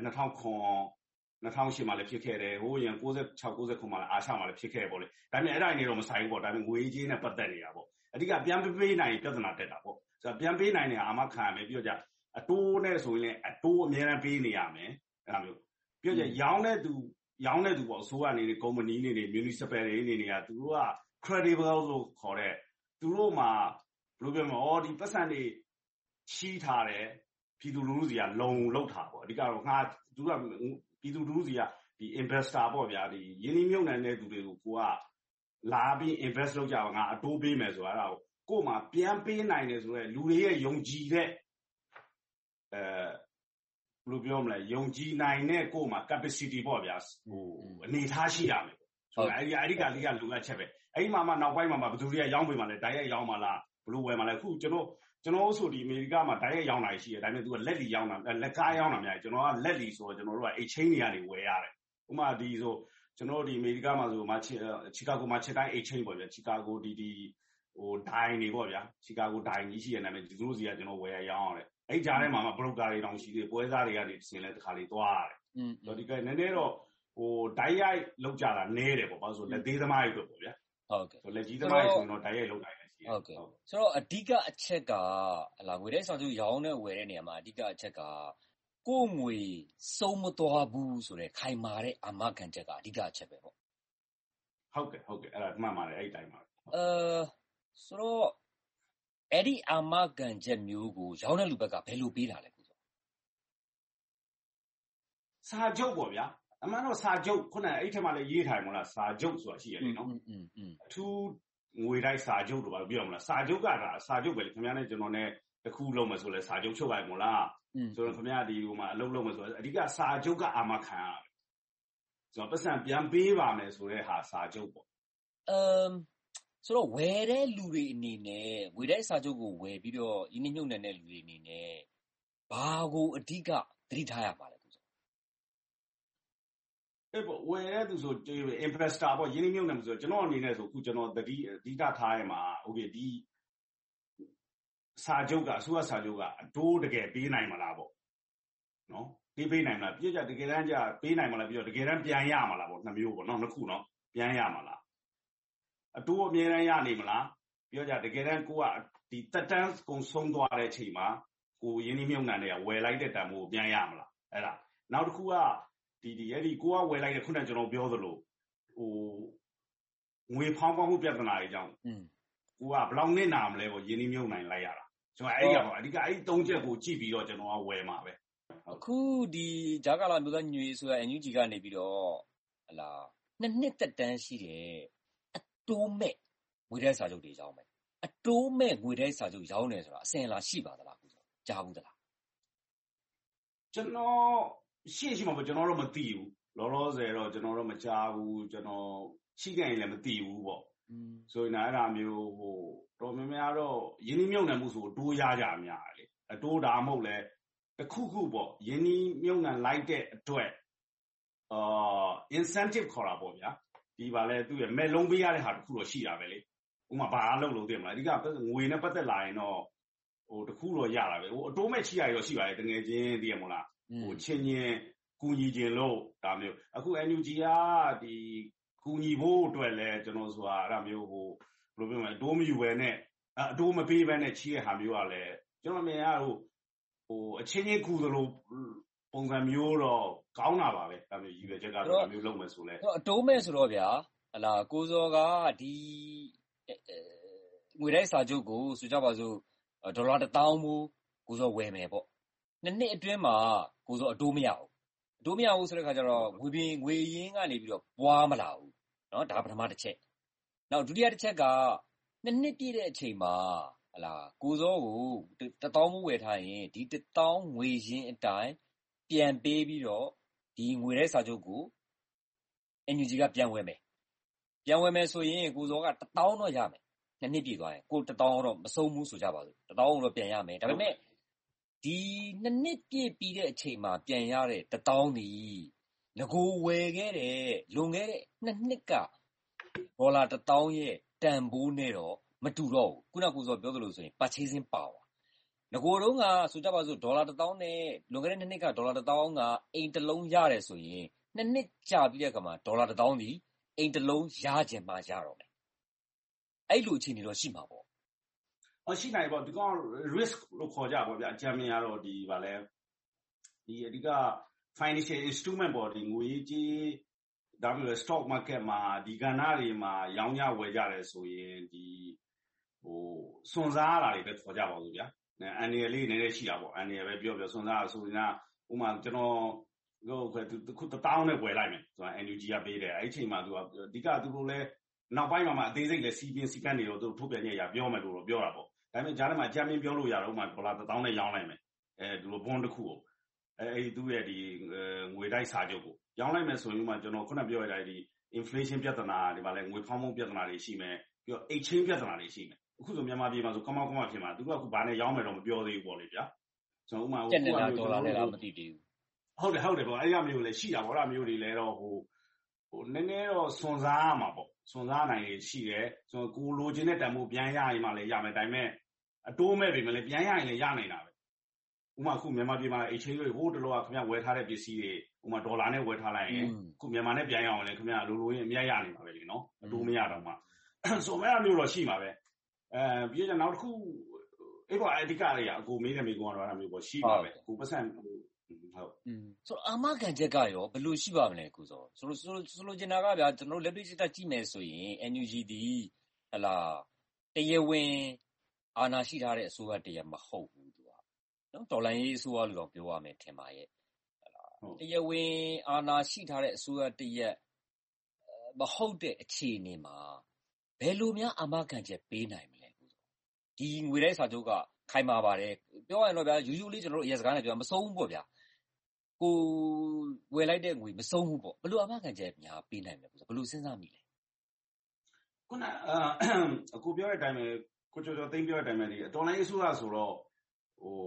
2008မှာလည်းဖြစ်ခဲ့တယ်ဟိုရင်96 99မှာလည်းအာရှမှာလည်းဖြစ်ခဲ့ပေါ့လေဒါပေမဲ့အဲ့ဒါနေတော့မဆိုင်ဘူးပေါ့ဒါပေမဲ့ငွေကြေးနဲ့ပတ်သက်နေတာပေါ့အဓိကပြန်ပေးနိုင်ပြဿနာတက်တာပေါ့ဆိုတော့ပြန်ပေးနိုင်နေတာအာမခံရမယ်ပြီးတော့ကြအတိုးနဲ့ဆိုရင်လည်းအတိုးအများအားပေးနေရမယ်အဲ့ဒါမျိုးပြီးတော့ကြရောင်းတဲ့သူပေါ့အစိုးရအနေနဲ့ကုမ္ပဏီအနေနဲ့ municipal တွေအနေနဲ့ကသူတို့က credible လို့ခေါ်တဲ့သူတို့မှာဘယ်လိုပြောမလဲဒီပတ်စံတွေချီးထားတယ်ပြည်သူလူထုစီကလုံလောက်တာပေါ့အဓိကတော့သူကပြည်သူလူထုစီကဒီ investor ပေါ့ဗျာဒီယင်းနှိမ့်မြုပ်နှံတဲ့သူတွေကိုကိုကလာပြီး invest လုပ်ကြပါငါအတိုးပေးမယ်ဆိုတာအဲ့ဒါကိုမှပြန်ပေးနိုင်တယ်ဆိုတော့လူတွေရဲ့ယုံကြည်တဲ့ဘယ်လိုပြောမလဲယုံကြည်နိုင်တဲ့ကိုမှ capacity ပေါ့ဗျာအနေထားရှိရမယ်ဆိုတော့အဲ့ဒီကလိုအပ်ချက်ပဲအဲ့ဒီမှာနောက်ပိုင်းမှာဘယ်သူတွေကရောင်းပေးမှလဲဓာတ်ရိုက်ရောင်းမှလားဘလို့ဝယ်မှလဲအခုကျွန်တော်ဆိုဒီအမေရိကမှာဓာတ်ရိုက်ရောင်းတာရှိတယ်ဒါပေမဲ့သူကလက်လီရောင်းတာလက်ကားရောင်းတာများကျွန်တော်ကလက်လီဆိုတော့ကျွန်တော်တို့က exchange တွေကနေဝယ်ရတယ်ဥပမာဒီဆိုကျွန်တော်ဒီအမေရိကမှာဆိုချီကာဂိုမှာချက်တိုင်း exchange ပေါ့ဗျာချီကာဂိုဒီဒိုင်တွေပေါ့ဗျာချီကာဂိုဒိုင်ကြီးရှိရတဲ့နာမည်ဒီလိုစီကကျွန်တော်ဝယ်ရရောင်းရတယ်အဲ့ကြားထဲမှာဘရိုကာတွေတောင်ရှိသေးပွဲစားတွေကနေစင်လဲတစ်ခါလေးသွားရတယ်ဆိုတော့ဒီကနည်းနည်းတော့ဓာတ်ရိုက်လောက်ကြတာနည်းတယ်ပေါ့ဘာလို့ဆိုလက်သေးသမားတွေအတွက်ပေါ့ဗျာဟုတ်ကဲ့ဆိုလက်ကြီးသမားတွေဆိုတော့ဓာတ်ရိုက်လောက်တိုင်းရှိတယ်ဟုတ်ကဲ့ဆိုတော့အဓိကအချက်ကငွေတိုက်စာချုပ်ရောင်းနဲ့ဝယ်တဲ့နေရာမှာအဓိကအချက်ကကိုငွေစုံမသွားဘူးဆိုတဲ့ခိုင်မာတဲ့အာမခံချက်ကအဓိကအချက်ပဲပေါ့ဟုတ်ကဲ့အဲ့ဒါမှန်ပါတယ်အဲ့ဒီတိုင်းပါဆိုတော့အဲ့ဒီအာမခံချက်မျိုးကိုရောင်းတဲ့လူဘက်ကဘယ်လိုပေးတာလဲကိုစာချုပ်ပေါ့ဗျာအမှန်တော့စာချုပ်ခုနအဲ့ထက်မှလည်းရေးထားတယ်မဟုတ်လားစာချုပ်ဆိုတာရှိရတယ်နော်အထူးငွေတိုက်စာချုပ်တို့ဘာလို့ပြောရမလဲစာချုပ်ကစာချုပ်ပဲလေခင်ဗျားနဲ့ကျွန်တော်နဲ့တခုလုံးမယ်ဆိုလဲစာချုပ်ချုပ်လိုက်မို့လားဆိုတော့ခင်ဗျားဒီဟိုမှာအလုပ်လုပ်မယ်ဆိုတော့အဓိကစာချုပ်ကအာမခံရတယ်ဆိုတော့ပတ်စံပြန်ပေးပါမယ်ဆိုတဲ့ဟာစာချုပ်ပေါ့ဆိုတော့ဝယ်တဲ့လူတွေအနေနဲ့ငွေတိုက်စာချုပ်ကိုဝယ်ပြီးတော့ယင်းနှိမ့်ညွန့်တဲ့လူတွေအနေနဲ့ဘာကိုအဓိကသတိထားရပါလဲအဲ့ပေါ့ဝယ်တဲ့သူဆို investor ပေါ့ယင်းနှိမ့်မြုပ်နှံမှုဆိုကျွန်တော်အနေနဲ့ဆိုအခုကျွန်တော်အဓိကထားရမှာဟုတ်ပြီဒီစာချုပ်ကအစိုးရစာချုပ်ကအတိုးတကယ်ပေးနိုင်မလားပေါ့နော်ပေးနိုင်မလားပြည့်ကြတကယ်တမ်းကြပေးနိုင်မလားပြီးတော့တကယ်တမ်းပြန်ရမလားပေါ့နှစ်မျိုးပေါ့နော်နှစ်ခုနော်ပြန်ရမလားအတိုးအမြဲတမ်းရနေမလားပြီးတော့ကြတကယ်တမ်းကိုကဒီတက်တန်းကုံဆုံးသွားတဲ့အချိန်မှာကိုယင်းနှိမ့်မြုပ်နှံတွေကဝယ်လိုက်တဲ့တန်ဖိုးကိုပြန်ရမလားအဲ့ဒါနောက်တစ်ခုကဒီအဲ့ဒီကိုကဝယ်လိုက်တဲ့ခုနကကျွန်တော်ပြောသလိုငွေဖောင်းပေါင်းမှုပြဿနာတွေကြောင့်ကိုကဘယ်လောက်နစ်နာမလဲပေါ့ယင်းနှိမ့်မြုပ်နှံလိုက်ရတာကျွန်တော်အဲ့ဒီကတော့အဓိကအဲ့ဒီ၃ချက်ကိုကြည့်ပြီးတော့ကျွန်တော်ကဝယ်မှာပဲအခုဒီဂျာကာလာမျိုးသားညွေဆိုရ NUG ကနေပြီးတော့နှစ်နှစ်သက်တမ်းရှိတဲ့အတိုးမဲ့ငွေတိုက်စာချုပ်တွေရောင်းမယ်အတိုးမဲ့ငွေတိုက်စာချုပ်ရောင်းတယ်ဆိုတာအစင်လာရှိပါသလားကိုကြားဘူးသလားကျွန်တော်ရှိမှာပေါ့ကျွန်တော်တော့မသိဘူးလောလောဆယ်တော့ကျွန်တော်တော့မကြားဘူးကျွန်တော်ရှိခဲ့ရင်လည်းမသိဘူးပေါ့ဆိုရင်အဲ့ဒါမျိုးတော်များများတော့ယင်းနှိမ့်မြုပ်နှံမှုဆိုတိုးရကြအများလေအတိုးဒါမဟုတ်လဲတစ်ခုခုပေါ့ယင်းနှိမ့်မြုပ်နှံလိုက်တဲ့အတွက်incentive ခေါ်တာပေါ့ဗျာဒီပါလဲသူ့ရဲ့မဲ့လုံးပေးရတဲ့ဟာတစ်ခုတော့ရှိတာပဲလေဥပမာဘာလုပ်လို့သိမလားအဓိကငွေနဲ့ပတ်သက်လာရင်တော့တစ်ခုတော့ရတာပဲအတိုးမဲ့ချီရရောရှိပါတယ်တကယ်ချင်းသိရမို့လားချင်းချင်းကူညီခြင်းလို့ဒါမျိုးအခု NUG ကဒီကူညီဖို့အတွက်လဲကျွန်တော်ဆိုတာအဲ့ဒါမျိုးဘယ်လိုပြောမလဲအတိုးမယူပဲနဲ့အတိုးမပေးပဲနဲ့ချီးတဲ့ဟာမျိုးကလည်းကျွန်တော်မြင်ရအချင်းချင်းကူသလိုပုံစံမျိုးတော့ကောင်းတာပါပဲဒါမျိုးရည်ရွယ်ချက်ကတော့ဒါမျိုးလုပ်မယ်ဆိုလဲအတိုးမဲ့ဆိုတော့ဗျာဟလာကိုစောကဒီငွေတိုက်စာချုပ်ကိုဆိုကြပါစို့ဒေါ်လာ1000မိုးကိုစောဝယ်မယ်ပေါ့နှစ်အတွင်းမှာကိုစောအတိုးမရဘူးဆိုတဲ့ခါကျတော့ငွေရင်းကနေပြီးတော့ပွားမလာဘူးเนาะဒါပထမတစ်ချက်နောက်ဒုတိယတစ်ချက်ကနှစ်ပြည့်တဲ့အချိန်မှာဟလာကိုစောကို1000မိုးဝယ်ထားရင်ဒီ1000ငွေရင်းအတိုင်းပြန်ပေးပြီးတော့ဒီငွေတိုက်စာချုပ်ကို NUG ကပြန်ဝယ်မယ်ဆိုရင်ကိုစောက1000တော့ရမယ်နှစ်ပြည့်သွားရင်ကို1000တော့မဆုံးဘူးဆိုကြပါစို့1000တော့ပြန်ရမယ်ဒါပေမဲ့ဒီနှစ်ပြည့်ပြီးတဲ့အချိန်မှာပြန်ရတဲ့1000ဒီငကိုဝယ်ခဲ့တဲ့လွန်ခဲ့တဲ့နှစ်ကဒေါ်လာ1000ရဲ့တန်ဖိုးနဲ့တော့မတူတော့ဘူးခုနကကိုစောပြောသလိုဆိုရင် purchasing power ငကိုတုံးကဆိုကြပါစို့ဒေါ်လာ1000နဲ့လွန်ခဲ့တဲ့နှစ်ကဒေါ်လာ1000ကအိမ်တစ်လုံးရတယ်ဆိုရင်နှစ်ကြာပြီးတဲ့အခါမှာဒေါ်လာ1000ဒီအိမ်တစ်လုံးရခြင်းမှရတော့မယ်အဲ့လိုအခြေအနေတော့ရှိမှာပေါ့ရှိနိုင်ပေါ့ဒီကောင် risk လို့ခေါ်ကြပါဗျာအကြမ်းမြင်ရတော့ဒီဗာလဲဒီအဓိက financial instrument ပေါ့ဒီငွေကြေးဒါမျိုးလဲ stock market မှာဒီကဏ္ဍတွေမှာရောင်းရဝယ်ကြတယ်ဆိုရင်ဒီစွန့်စားရတာတွေပဲခေါ်ကြပါလို့ဗျာအန်ရလေးနည်းနည်းရှိတာပေါ့အန်ရပဲပြောစွန့်စားရဆိုရင်ဥမာကျွန်တော်ခု1000နဲ့ဝယ်လိုက်မယ်ဆိုတာ NUG ကပေးတယ်အဲ့ဒီချိန်မှာသူကအဓိကသူတို့လဲနောက်ပိုင်းမှာအသေးစိတ်လဲစီးကန်းနေတော့သူထုတ်ပြန်ရပြောမယ်လို့တော့ပြောတာပေါ့ဒါပေမဲ့ကြားထဲမှာအကြမ်းမြင်ပြောလို့ရတော့ဥမာဒေါ်လာ1000နဲ့ရောင်းလိုက်မယ်ဒီလိုဘွန်းတစ်ခုကိုအဲ့သူ့ရဲ့ဒီငွေတိုက်စာချုပ်ကိုရောင်းလိုက်မယ်ဆိုရင်ဥမာကျွန်တော်ခုနပြောရတဲ့ဒီ inflation ပြဿနာဒီမှာလဲငွေဖောင်းမှုပြဿနာတွေရှိမယ်ပြီးတော့ exchange ပြဿနာတွေရှိမယ်အခုဆိုမြန်မာပြည်မှာဆိုကမောက်ဖြစ်မှာသူကအခုဘာနဲ့ရောင်းမယ်တော့မပြောသေးဘူးပေါ့လေဗျာဆိုတော့ဥမာကျက်နေတာဒေါ်လာနဲ့လားမသိသေးဘူးဟုတ်တယ်ပေါ့အဲ့ဒီမျိုးလည်းရှိတာပေါ့အဲ့ဒါမျိုးတွေလည်းတော့ဟိုနည်းနည်းတော့စွန်စားရမှာပေါ့စွန်စားနိုင်ရှိတယ်ဆိုတော့ကိုလိုချင်တဲ့တန်ဖိုးပြန်ရရင်မှလည်းရမယ်ဒါပေမဲ့အတိုးမဲ့ပဲမလဲပြန်ရရင်လည်းရနိုင်တာပဲဥမာအခုမြန်မာပြည်မှာ exchange တွေဟိုတလောကခင်ဗျဝယ်ထားတဲ့ပစ္စည်းတွေဥမာဒေါ်လာနဲ့ဝယ်ထားလိုက်ရင်အခုမြန်မာနဲ့ပြန်ရအောင်လည်းခင်ဗျလိုရင်အများရနေမှာပဲလေနော်အတိုးမရတော့မှဆိုမဲ့အမျိုးတော့ရှိမှာပဲပြီးတော့နောက်တစ်ခုအဲ့ပေါ်အဓိကတွေအကိုမေးတဲ့မိကုန်းကတော့အဲ့မျိုးပေါ့ရှိပါပဲကိုပတ်စံဟုတ်ဆိုအာမခံချက်ကရောဘယ်လိုရှိပါမလဲကိုစောဆိုလိုချင်တာကဗျာကျွန်တော်လက်တွေ့စစ်တပ်ကြည့်မယ်ဆိုရင် NUG ဒီဟလာတရားဝင်အာဏာရှိထားတဲ့အစိုးရတရားမဟုတ်ဘူးသူကနော်ဒေါ်လာရေးအစိုးရလို့တော့ပြောရမယ်ထင်ပါရဲ့ဟလာတရားဝင်အာဏာရှိထားတဲ့အစိုးရတရားမဟုတ်တဲ့အခြေအနေမှာဘယ်လိုများအာမခံချက်ပေးနိုင်မလဲကိုစောဒီငွေတိုက်စာချုပ်ကခိုင်မာပါတယ်ပြောရရင်တော့ဗျာယူယူလေးကျွန်တော်တို့အရက်စကားနဲ့ပြောမဆုံးဘူးပေါ့ဗျာကိုဝယ်လိုက်တဲ့ငွေမဆုံးဘူးပေါ့ဘယ်လိုအမှန်ကန်ချက်များပေးနိုင်မလဲဘယ်လိုစဉ်းစားမိလဲခုနအခုပြောတဲ့အတိုင်းပဲကိုကျော်သိမ်းပြောတဲ့အတိုင်းပဲဒီအတော်လိုင်းအစိုးရဆိုတော့ဟို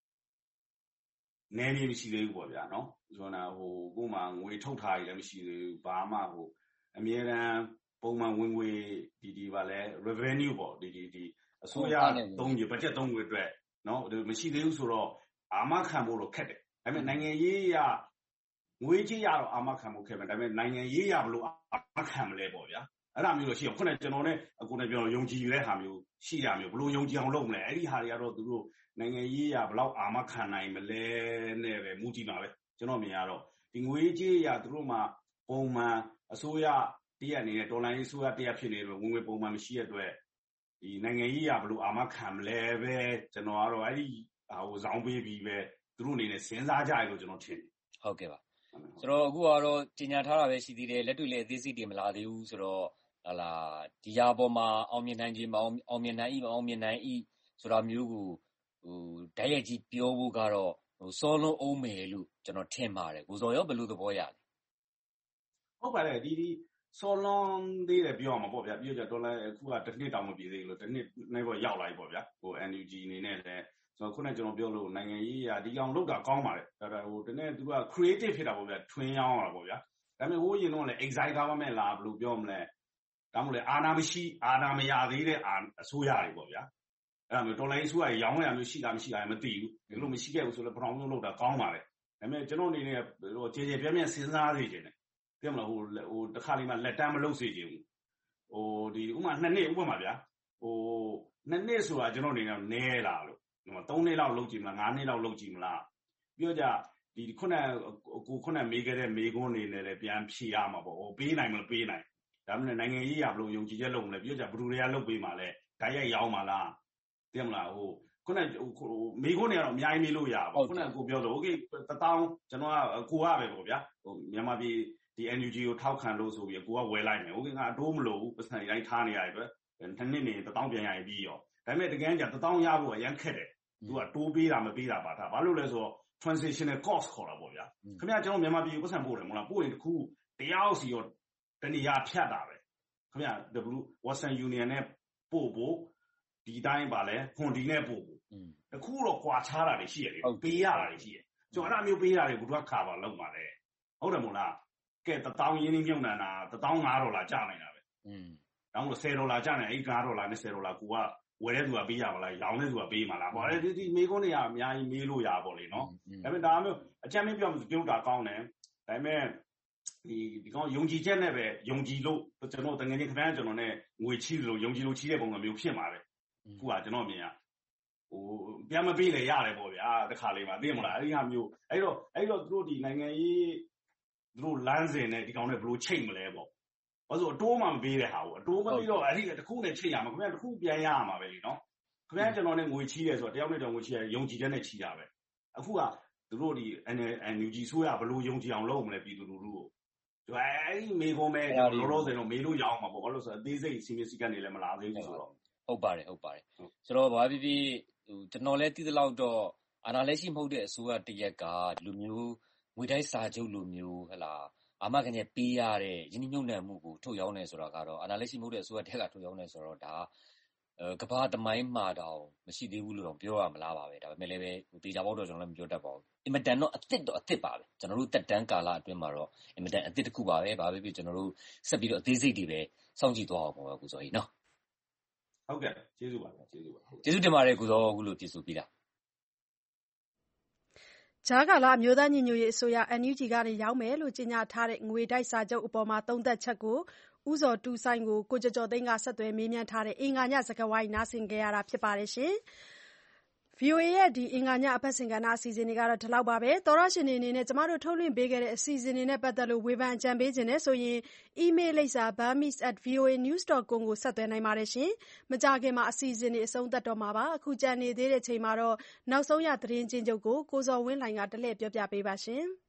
နည်းနည်းမရှိသေးဘူးပေါ့ဗျာနော်ဆိုတော့ဟိုကို့မှာငွေထုတ်ထားရလည်းမရှိသေးဘူးဘာမှဟိုအမြဲတမ်းပုံမှန်ဝင်ငွေဒီပါလဲ revenue ပေါ့ဒီအစိုးရသုံးရ budget သုံးငွေအတွက်နော်မရှိသေးဘူးဆိုတော့အာမခံဖို့တော့ခက်တယ်ဒါပေမဲ့နိုင်ငံရေးရငွေကြေးရတော့အာမခံဖို့ခက်မယ်ဒါပေမဲ့နိုင်ငံရေးရဘလို့အာမခံမလဲပေါ့ဗျာအဲ့ဒါမျိုးလို့ရှိအောင်ခုနကကျွန်တော်နဲ့အခုနဲ့ပြောယုံကြည်တဲ့ဟာမျိုးရှိရမျိုးဘလို့ယုံကြည်အောင်လုပ်မလဲအဲ့ဒီဟာတွေကတော့သူတို့နိုင်ငံရေးရဘလောက်အာမခံနိုင်မလဲနဲ့ပဲမူကြည့်ပါပဲကျွန်တော်မြင်ရတော့ဒီငွေကြေးရသူတို့မှာပုံမှန်အစိုးရတရက်အနေနဲ့ဒေါ်လာရေးအစိုးရတရက်ဖြစ်နေလို့ဝင်ငွေပုံမှန်မရှိတဲ့အတွက်ဒီနိုင်ငံရေးရဘလို့အာမခံမလဲပဲကျွန်တော်ကတော့အဲ့ဒီဟိုဇောင်းပေးပြီးပဲသူတို့အနေနဲ့စဉ်းစားကြရလို့ကျွန်တော်ထင်တယ်ဟုတ်ကဲ့ပါဆိုတော့အခုကတော့ကြီးညာထားတာပဲရှိသေးတယ်လက်တွေ့လည်းအသေးစိတ်တွေမလာသေးဘူးဆိုတော့ဟာလာဒီဟာပေါ်မှာအောင်မြင်နိုင်ခြင်းမအောင်မြင်နိုင်ဆိုတာမျိုးကိုဟိုဓာတ်ရိုက်ကြီးပြောဖို့ကတော့ဟိုစောလုံးအောင်မယ်လို့ကျွန်တော်ထင်ပါတယ်ကိုစောရောဘယ်လိုသဘောရလဲဟုတ်ပါတယ်ဒီစောလုံးသေးတယ်ပြောရမှာပေါ့ဗျာပြီးတော့ဒေါ်လာအခုကတစ်နှစ်တောင်မပြည့်သေးဘူးလို့တစ်နှစ်နဲ့ပေါ့ရောက်လာပြီပေါ့ဗျာဟို NUG အနေနဲ့လည်းဆိုတော့ခုနကကျွန်တော်ပြောလို့နိုင်ငံရေးရာဒီကောင်လောက်တာကောင်းပါတယ်ဒါဟိုတနေ့သူက creative ဖြစ်တာပေါ့ဗျာထွင်းရောင်းရတာပေါ့ဗျာဒါပေမဲ့ဟိုရင်တော့လည်း excited government လားဘယ်လိုပြောမလဲဒါမှမဟုတ်လေအာဏာမရှိအာဏာမရသေးတဲ့အစိုးရတွေပေါ့ဗျာအဲ့ဒါမျိုးတော်လိုင်းအစိုးရရောင်းရမျိုးရှိတာမရှိတာမသိဘူးဒီလိုမရှိခဲ့ဘူးဆိုလည်းပထမဆုံးလောက်တာကောင်းပါတယ်ဒါပေမဲ့ကျွန်တော်အနေနဲ့ဟိုကြေပြင်းစဉ်းစားနေတယ်ပြောမလားဟိုတစ်ခါလေးမှလက်တမ်းမလုပ်စေချင်ဘူးဟိုဒီဥမာ2နှစ်ဥပမာဗျာဟို2နှစ်ဆိုတာကျွန်တော်အနေနဲ့နဲလာလို့3နှစ်လောက်လုပ်ကြည့်မလား5နှစ်လောက်လုပ်ကြည့်မလားပြီးတော့ကြခုနမေးခဲ့တဲ့မေးခွန်းတွေနဲ့လည်းပြန်ဖြေရမှာပေါ့ပေးနိုင်မလားပေးနိုင်ဒါမှမဟုတ်နိုင်ငံရေးရဘလို့ယုံကြည်ချက်လုပ်မလဲပြောကြဘယ်သူတွေကလုပ်ပေးမှာလဲဓာတ်ရိုက်ရောင်းမှာလားသိမလားခုနမေးခွန်းတွေကတော့အများကြီးမေးလို့ရပါခုနကိုပြောလို့ okay 1000ကျွန်တော်ကကိုရပဲပေါ့ဗျာမြန်မာပြည်ဒီ NUG ကိုထောက်ခံလို့ဆိုပြီးကိုကဝယ်လိုက်မယ် okay ငါအတိုးမလို့ဘူးပတ်စံတိုင်းထားနေရတယ်အတွက်တစ်နှစ်နေ1000ပြန်ရရင်ပြီးရောဒါပေမဲ့တကယ်ကြ1000ရဖို့အရန်ခက်တယ်သူကတိုးပေးတာမပေးတာပါထားဘာလို့လဲဆိုတော့ transitional cost ခေါ်တာပေါ့ဗျာခင်ဗျာကျွန်တော်မြန်မာပြည်ကိုပတ်စံပို့တယ်မဟုတ်လားပို့ရင်တစ်ခုတရားစီရောတနေရာဖြတ်တာပဲခင်ဗျာ Western Union နဲ့ပို့ဖို့ဒီတိုင်းပါလဲခွန်ဒီနဲ့ပို့ဖို့တခုတော့ကွာခြားတာတွေရှိရတယ်ပေးရတာတွေရှိတယ်ကျွန်တော်အဲ့ဒါမျိုးပေးရတယ်ဘုရားခါပါလောက်ပါလေဟုတ်တယ်မို့လားကဲ1000ရင်းနှီးမြုပ်နှံတာ$1,500ကျနိုင်တာပဲဒါမှမဟုတ်$10ကျနိုင်အဲ့$5နဲ့$10ကိုကဝယ်တဲ့သူကပေးရမလားရောင်းတဲ့သူကပေးမှာလားပေါ့ဒီမေးခွန်းတွေကအများကြီးမေးလို့ရပါလေနော်ဒါပေမဲ့ဒါမျိုးအချက်မပြောပြုတ်တာကောင်းတယ်ဒါပေမဲ့ဒီကောင်ယုံကြည်ချက်နဲ့ပဲယုံကြည်လို့ကျွန်တော်တကယ်ချင်းခင်ဗျားကျွန်တော်နဲ့ငွေချီးလို့ယုံကြည်လို့ချီးတဲ့ပုံစံမျိုးဖြစ်မှာပဲခုကကျွန်တော်မြင်ရပြန်မပေးလေရတယ်ပေါ့ဗျာတခါလေးမှာသိမလားအဲ့ဒီဟာမျိုးအဲ့တော့သူတို့ဒီနိုင်ငံရေးသူတို့လမ်းစဉ်နဲ့ဒီကောင်နဲ့ဘယ်လိုချိန်မလဲပေါ့ဘာလို့အတိုးမှမပေးတဲ့ဟာကိုအတိုးမပေးတော့အဲ့ဒီတစ်ခုနဲ့ချိန်ရမှာခင်ဗျာတစ်ခုပြန်ရမှာပဲလीနော်ခင်ဗျာကျွန်တော်နဲ့ငွေချီးတယ်ဆိုတော့တယောက်နဲ့တယောက်ငွေချီးရယုံကြည်ချက်နဲ့ချီးတာပဲအခုကသူတို့ဒီ NUG ဆိုရဘယ်လိုယုံကြည်အောင်လုပ်မလဲပြည်သူလူထုကိုအဲ့ဒီမေကုန်းပဲလောလောဆယ်တော့မေလို့ရအောင်မှာပေါ့ဘာလို့ဆိုတော့အသေးစိတ်စီမင်းစည်းကမ်းတွေလည်းမလာသေးဘူးဆိုတော့ဟုတ်ပါတယ်ဆိုတော့ဘာဖြစ်ဖြစ်ကျွန်တော်လည်းသိသလောက်တော့အာဏာလက်ရှိမဟုတ်တဲ့အစိုးရတရက်ကလူမျိုးငွေတိုင်းစာချုပ်လူမျိုးဟလာအာမခံချက်ပေးရတဲ့ယင်းနှိမ့်နှံမှုကိုထုတ်ရောင်းနေဆိုတာကတော့အာဏာလက်ရှိမဟုတ်တဲ့အစိုးရတက်ကထုတ်ရောင်းနေဆိုတော့ဒါကဘာတမိုင်းမှာတော့မရှိသေးဘူးလို့တော့ပြောရမလားပါပဲဒါပေမဲ့လည်းပဲတေချာပေါက်တော့ကျွန်တော်လည်းမပြောတတ်ပါဘူးအင်မတန်တော့အသစ်ပါပဲကျွန်တော်တို့တက်တန်းကာလအတွင်းမှာတော့အင်မတန်အသစ်တစ်ခုပါပဲဘာပဲဖြစ်ကျွန်တော်တို့ဆက်ပြီးတော့အသေးစိတ်တွေပဲစောင့်ကြည့်သွားအောင်ပါပဲကိုစောကြီးနော်ဟုတ်ကဲ့ကျေးဇူးပါကျေးဇူးတင်ပါတယ်ကိုစောအခုလိုကျေးဇူးပေးတာကြားကာလအမျိုးသားညီညွတ်ရေးအစိုးရ NUG ကနေရောင်းမယ်လို့ကြေညာထားတဲ့ငွေတိုက်စာချုပ်အပေါ်သုံးသပ်ချက်ကိုဦးဇော်တူဆိုင်ကိုကိုကျော်ကျော်သိန်းကဆက်သွယ်မေးမြန်းထားတဲ့အင်္ဂါညစကားဝိုင်းနားဆင်ကြရတာဖြစ်ပါတယ်ရှင်။ VOA ရဲ့အင်္ဂါညအပတ်စဉ်ကဏ္ဍအစီအစဉ်တွေကတော့ဒီလောက်ပါပဲသောရရှင်တွေအနေနဲ့ကျမတို့ထုတ်လွှင့်ပေးခဲ့တဲ့အစီအစဉ်တွေနဲ့ပတ်သက်လို့ဝေဖန်အကြံပေးခြင်းနဲ့ဆိုရင်အီးမေးလ်လိပ်စာ burmese@voanews.com ကိုဆက်သွယ်နိုင်ပါတယ်ရှင်။မကြာခင်မှာအစီအစဉ်တွေအဆုံးသတ်တော့မှာပါအခုကြံနေသေးတဲ့ချိန်မှာတော့နောက်ဆုံးရသတင်းချင်းချုပ်ကိုကိုဇော်ဝင်းလှိုင်ကတလှည့်ပြောပြပေးပါရှင်။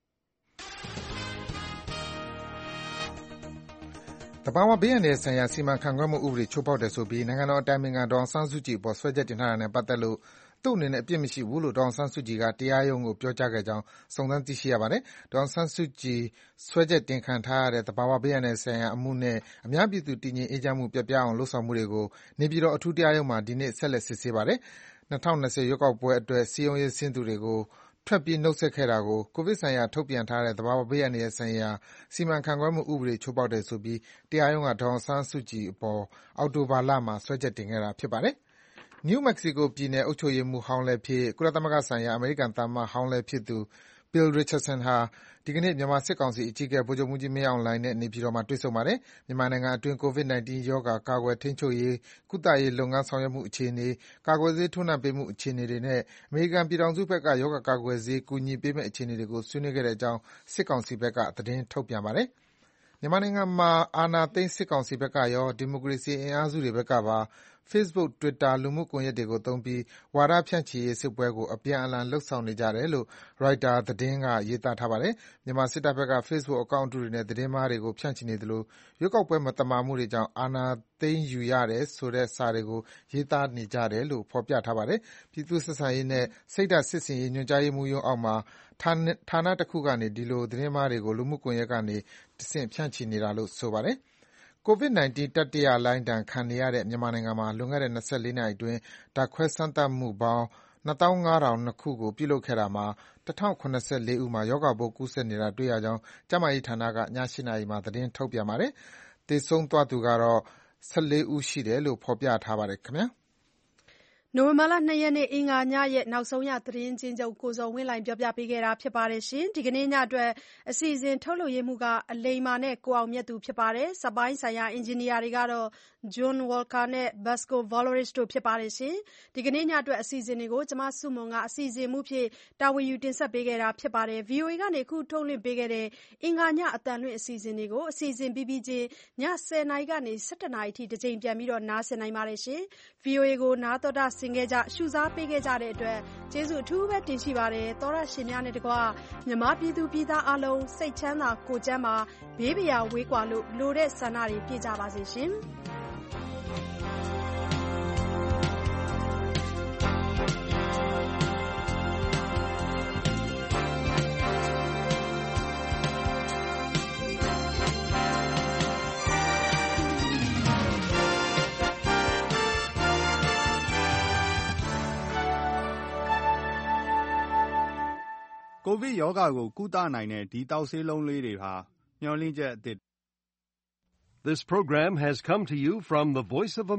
သဘာဝဘေးအန္တရာယ်ဆိုင်ရာစီမံခန့်ခွဲမှုဥပဒေချိုးဖောက်တယ်ဆိုပြီးနိုင်ငံတော်အတိုင်ပင်ခံဒေါ်အောင်ဆန်းစုကြည်အပေါ်စွဲချက်တင်ထားတာနဲ့ပတ်သက်လို့သူ့အနေနဲ့အပြစ်မရှိဘူးလို့ဒေါ်အောင်ဆန်းစုကြည်ကတရားရုံးကိုပြောကြားခဲ့ကြောင်းစုံစမ်းသိရှိရပါတယ်။ဒေါ်အောင်ဆန်းစုကြည်စွဲချက်တင်ခံထားရတဲ့သဘာဝဘေးအန္တရာယ်ဆိုင်ရာအမှုနဲ့အများပြည်သူတည်ငြိမ်အေးချမ်းမှုပျက်ပြားအောင်လုပ်ဆောင်မှုတွေကိုနေပြည်တော်အထူးတရားရုံးမှာဒီနေ့ဆက်လက်စစ်ဆေးပါတယ်။2020ရွေးကောက်ပွဲအတွက်စည်းရုံးရေးဆင်းသူတွေကိုထွက်ပြေးနှုတ်ဆက်ခဲ့တာကိုကိုဗစ်ဆိုင်ရာထုတ်ပြန်ထားတဲ့သဘာဝဘေးအန္တရာယ်ဆိုင်ရာစီမံခန့်ခွဲမှုဥပဒေချိုးဖောက်တယ်ဆိုပြီးတရားရုံးကဒေါ်အောင်ဆန်းစုကြည်အပေါ်အောက်တိုဘာလမှာစွဲချက်တင်ခဲ့တာဖြစ်ပါတယ်။ New Mexico ပြည်နယ်အုပ်ချုပ်ရေးမှူးဟောင်းလည်းဖြစ်ကုလသမဂ္ဂဆိုင်ရာအမေရိကန်သံအမတ်ဟောင်းလည်းဖြစ်သူ Bill Richardson ဟာဒီကနေ့မြန်မာစစ်ကောင်စီအကြီးအကဲဗိုလ်ချုပ်မှူးကြီးမင်းအောင်လှိုင်နဲ့နေပြည်တော်မှာတွေ့ဆုံပါတယ်။မြန်မာနိုင်ငံအတွင်း COVID-19 ရောဂါကာကွယ်ထိန်းချုပ်ရေးကုသရေးလုပ်ငန်းဆောင်ရွက်မှုအခြေအနေ၊ကာကွယ်ဆေးထိုးနှံပေးမှုအခြေအနေတွေနဲ့အမေရိကန်ပြည်ထောင်စုဘက်ကရောဂါကာကွယ်ဆေးကူညီပေးမယ့်အခြေအနေတွေကိုဆွေးနွေးခဲ့တဲ့အကြောင်းစစ်ကောင်စီဘက်ကသတင်းထုတ်ပြန်ပါတယ်။မြန်မာနိုင်ငံမှာအာဏာသိမ်းစစ်ကောင်စီဘက်ကရောဒီမိုကရေစီအင်အားစုတွေဘက်ကပါ Facebook, Twitter လူမှုကွန်ရက်တွေကိုသုံးပြီးဝါဒဖြန့်ချိရေးစစ်ပွဲကိုအပြန်အလှန်လုပ်ဆောင်နေကြတယ်လို့ Reuters သတင်းကရေးသားထားပါတယ်။မြန်မာစစ်တပ်ဘက်က Facebook အကောင့်တုတွေနဲ့သတင်းမှားတွေကိုဖြန့်ချိနေသလိုရွေးကောက်ပွဲမသမာမှုတွေကြောင့်အာဏာသိမ်းယူရတယ်ဆိုတဲ့စာတွေကိုရေးသားနေကြတယ်လို့ဖော်ပြထားပါတယ်။ပြည်သူ့ဆက်ဆံရေးနဲ့စိတ်ဓါတ်စစ်ဆင်ရေးညွှန်ကြားရေးမှူးရုံးအောက်မှာဌာနတခုကနေဒီလိုသတင်းမှားတွေကိုလူမှုကွန်ရက်ကနေတဆင့်ဖြန့်ချိနေတာလို့ဆိုပါတယ်။ COVID-19 တတိယလှိုင်းဒဏ်ခံနေရတဲ့မြန်မာနိုင်ငံမှာလွန်ခဲ့တဲ့24နာရီအတွင်းဓါတ်ခွဲစမ်းသပ်မှုပေါင်း25002ခုကိုပြုလုပ်ခဲ့တာမှာ1074ဦးမှာရောဂါပိုးကူးစက်နေတာတွေ့ရကြောင်းကျန်းမာရေးဌာနကည8နာရီမှာသတင်းထုတ်ပြန်ပါတယ်။သေဆုံးသွားသူကတော့14ဦးရှိတယ်လို့ဖော်ပြထားပါတယ်ခင်ဗျာ။နိုဝင်ဘာလ 2 ရက်နေ့အင်္ဂါညရဲ့နောက်ဆုံးရသတင်းချင်းချုပ်ကိုဇော်ဝင်းလှိုင်ပြောပြပေးခဲ့တာဖြစ်ပါတယ်။ဒီကနေ့ညအတွက်အစီအစဉ်ထုတ်လုပ်ရေးမှူးကအလိမ္မာနဲ့ကိုအောင်မြတ်သူဖြစ်ပါတယ်။စက်ပိုင်းဆိုင်ရာအင်ဂျင်နီယာတွေကတော့ John Walker နဲ့ Vasco Valoris တို့ဖြစ်ပါတယ်။ဒီကနေ့ညအတွက်အစီအစဉ်တွေကိုမဆုမွန်ကအစီအစဉ်မှူးဖြစ်တာဝန်ယူတင်ဆက်ပေးခဲ့တာဖြစ်ပါတယ်။ VOA ကနေအခုထုတ်လွှင့်ပေးခဲ့တဲ့အင်္ဂါညအသံလွှင့်အစီအစဉ်တွေကိုအစီအစဉ်ပြီးချင်းည 10 နာရီကနေ 11 နာရီအထိတစ်ကြိမ်ပြန်ပြီးနားဆင်နိုင်ပါတယ်။ VOA ကိုနားတော်တာဆင်ခဲ့ကြရှုစားပေးခဲ့ကြတဲ့အတွက်ကျေးဇူးအထူးပဲတင်ရှိပါတယ်။သောရရှင်များနဲ့တကွမြန်မာပြည်သူပြည်သားအလုံးစိတ်ချမ်းသာကိုယ်ကျန်းမာဘေးပရာဝေးကွာလို့လိုတဲ့ဆန္ဒတွေပြည့်ကြပါစေရှင်။ COVID ရောဂါကိုကုသနိုင်တဲ့ဒီသောက်ဆေးလုံးလေးတွေဟာမျှော်လင့်ချက်အသစ် This program has come to you from the Voice of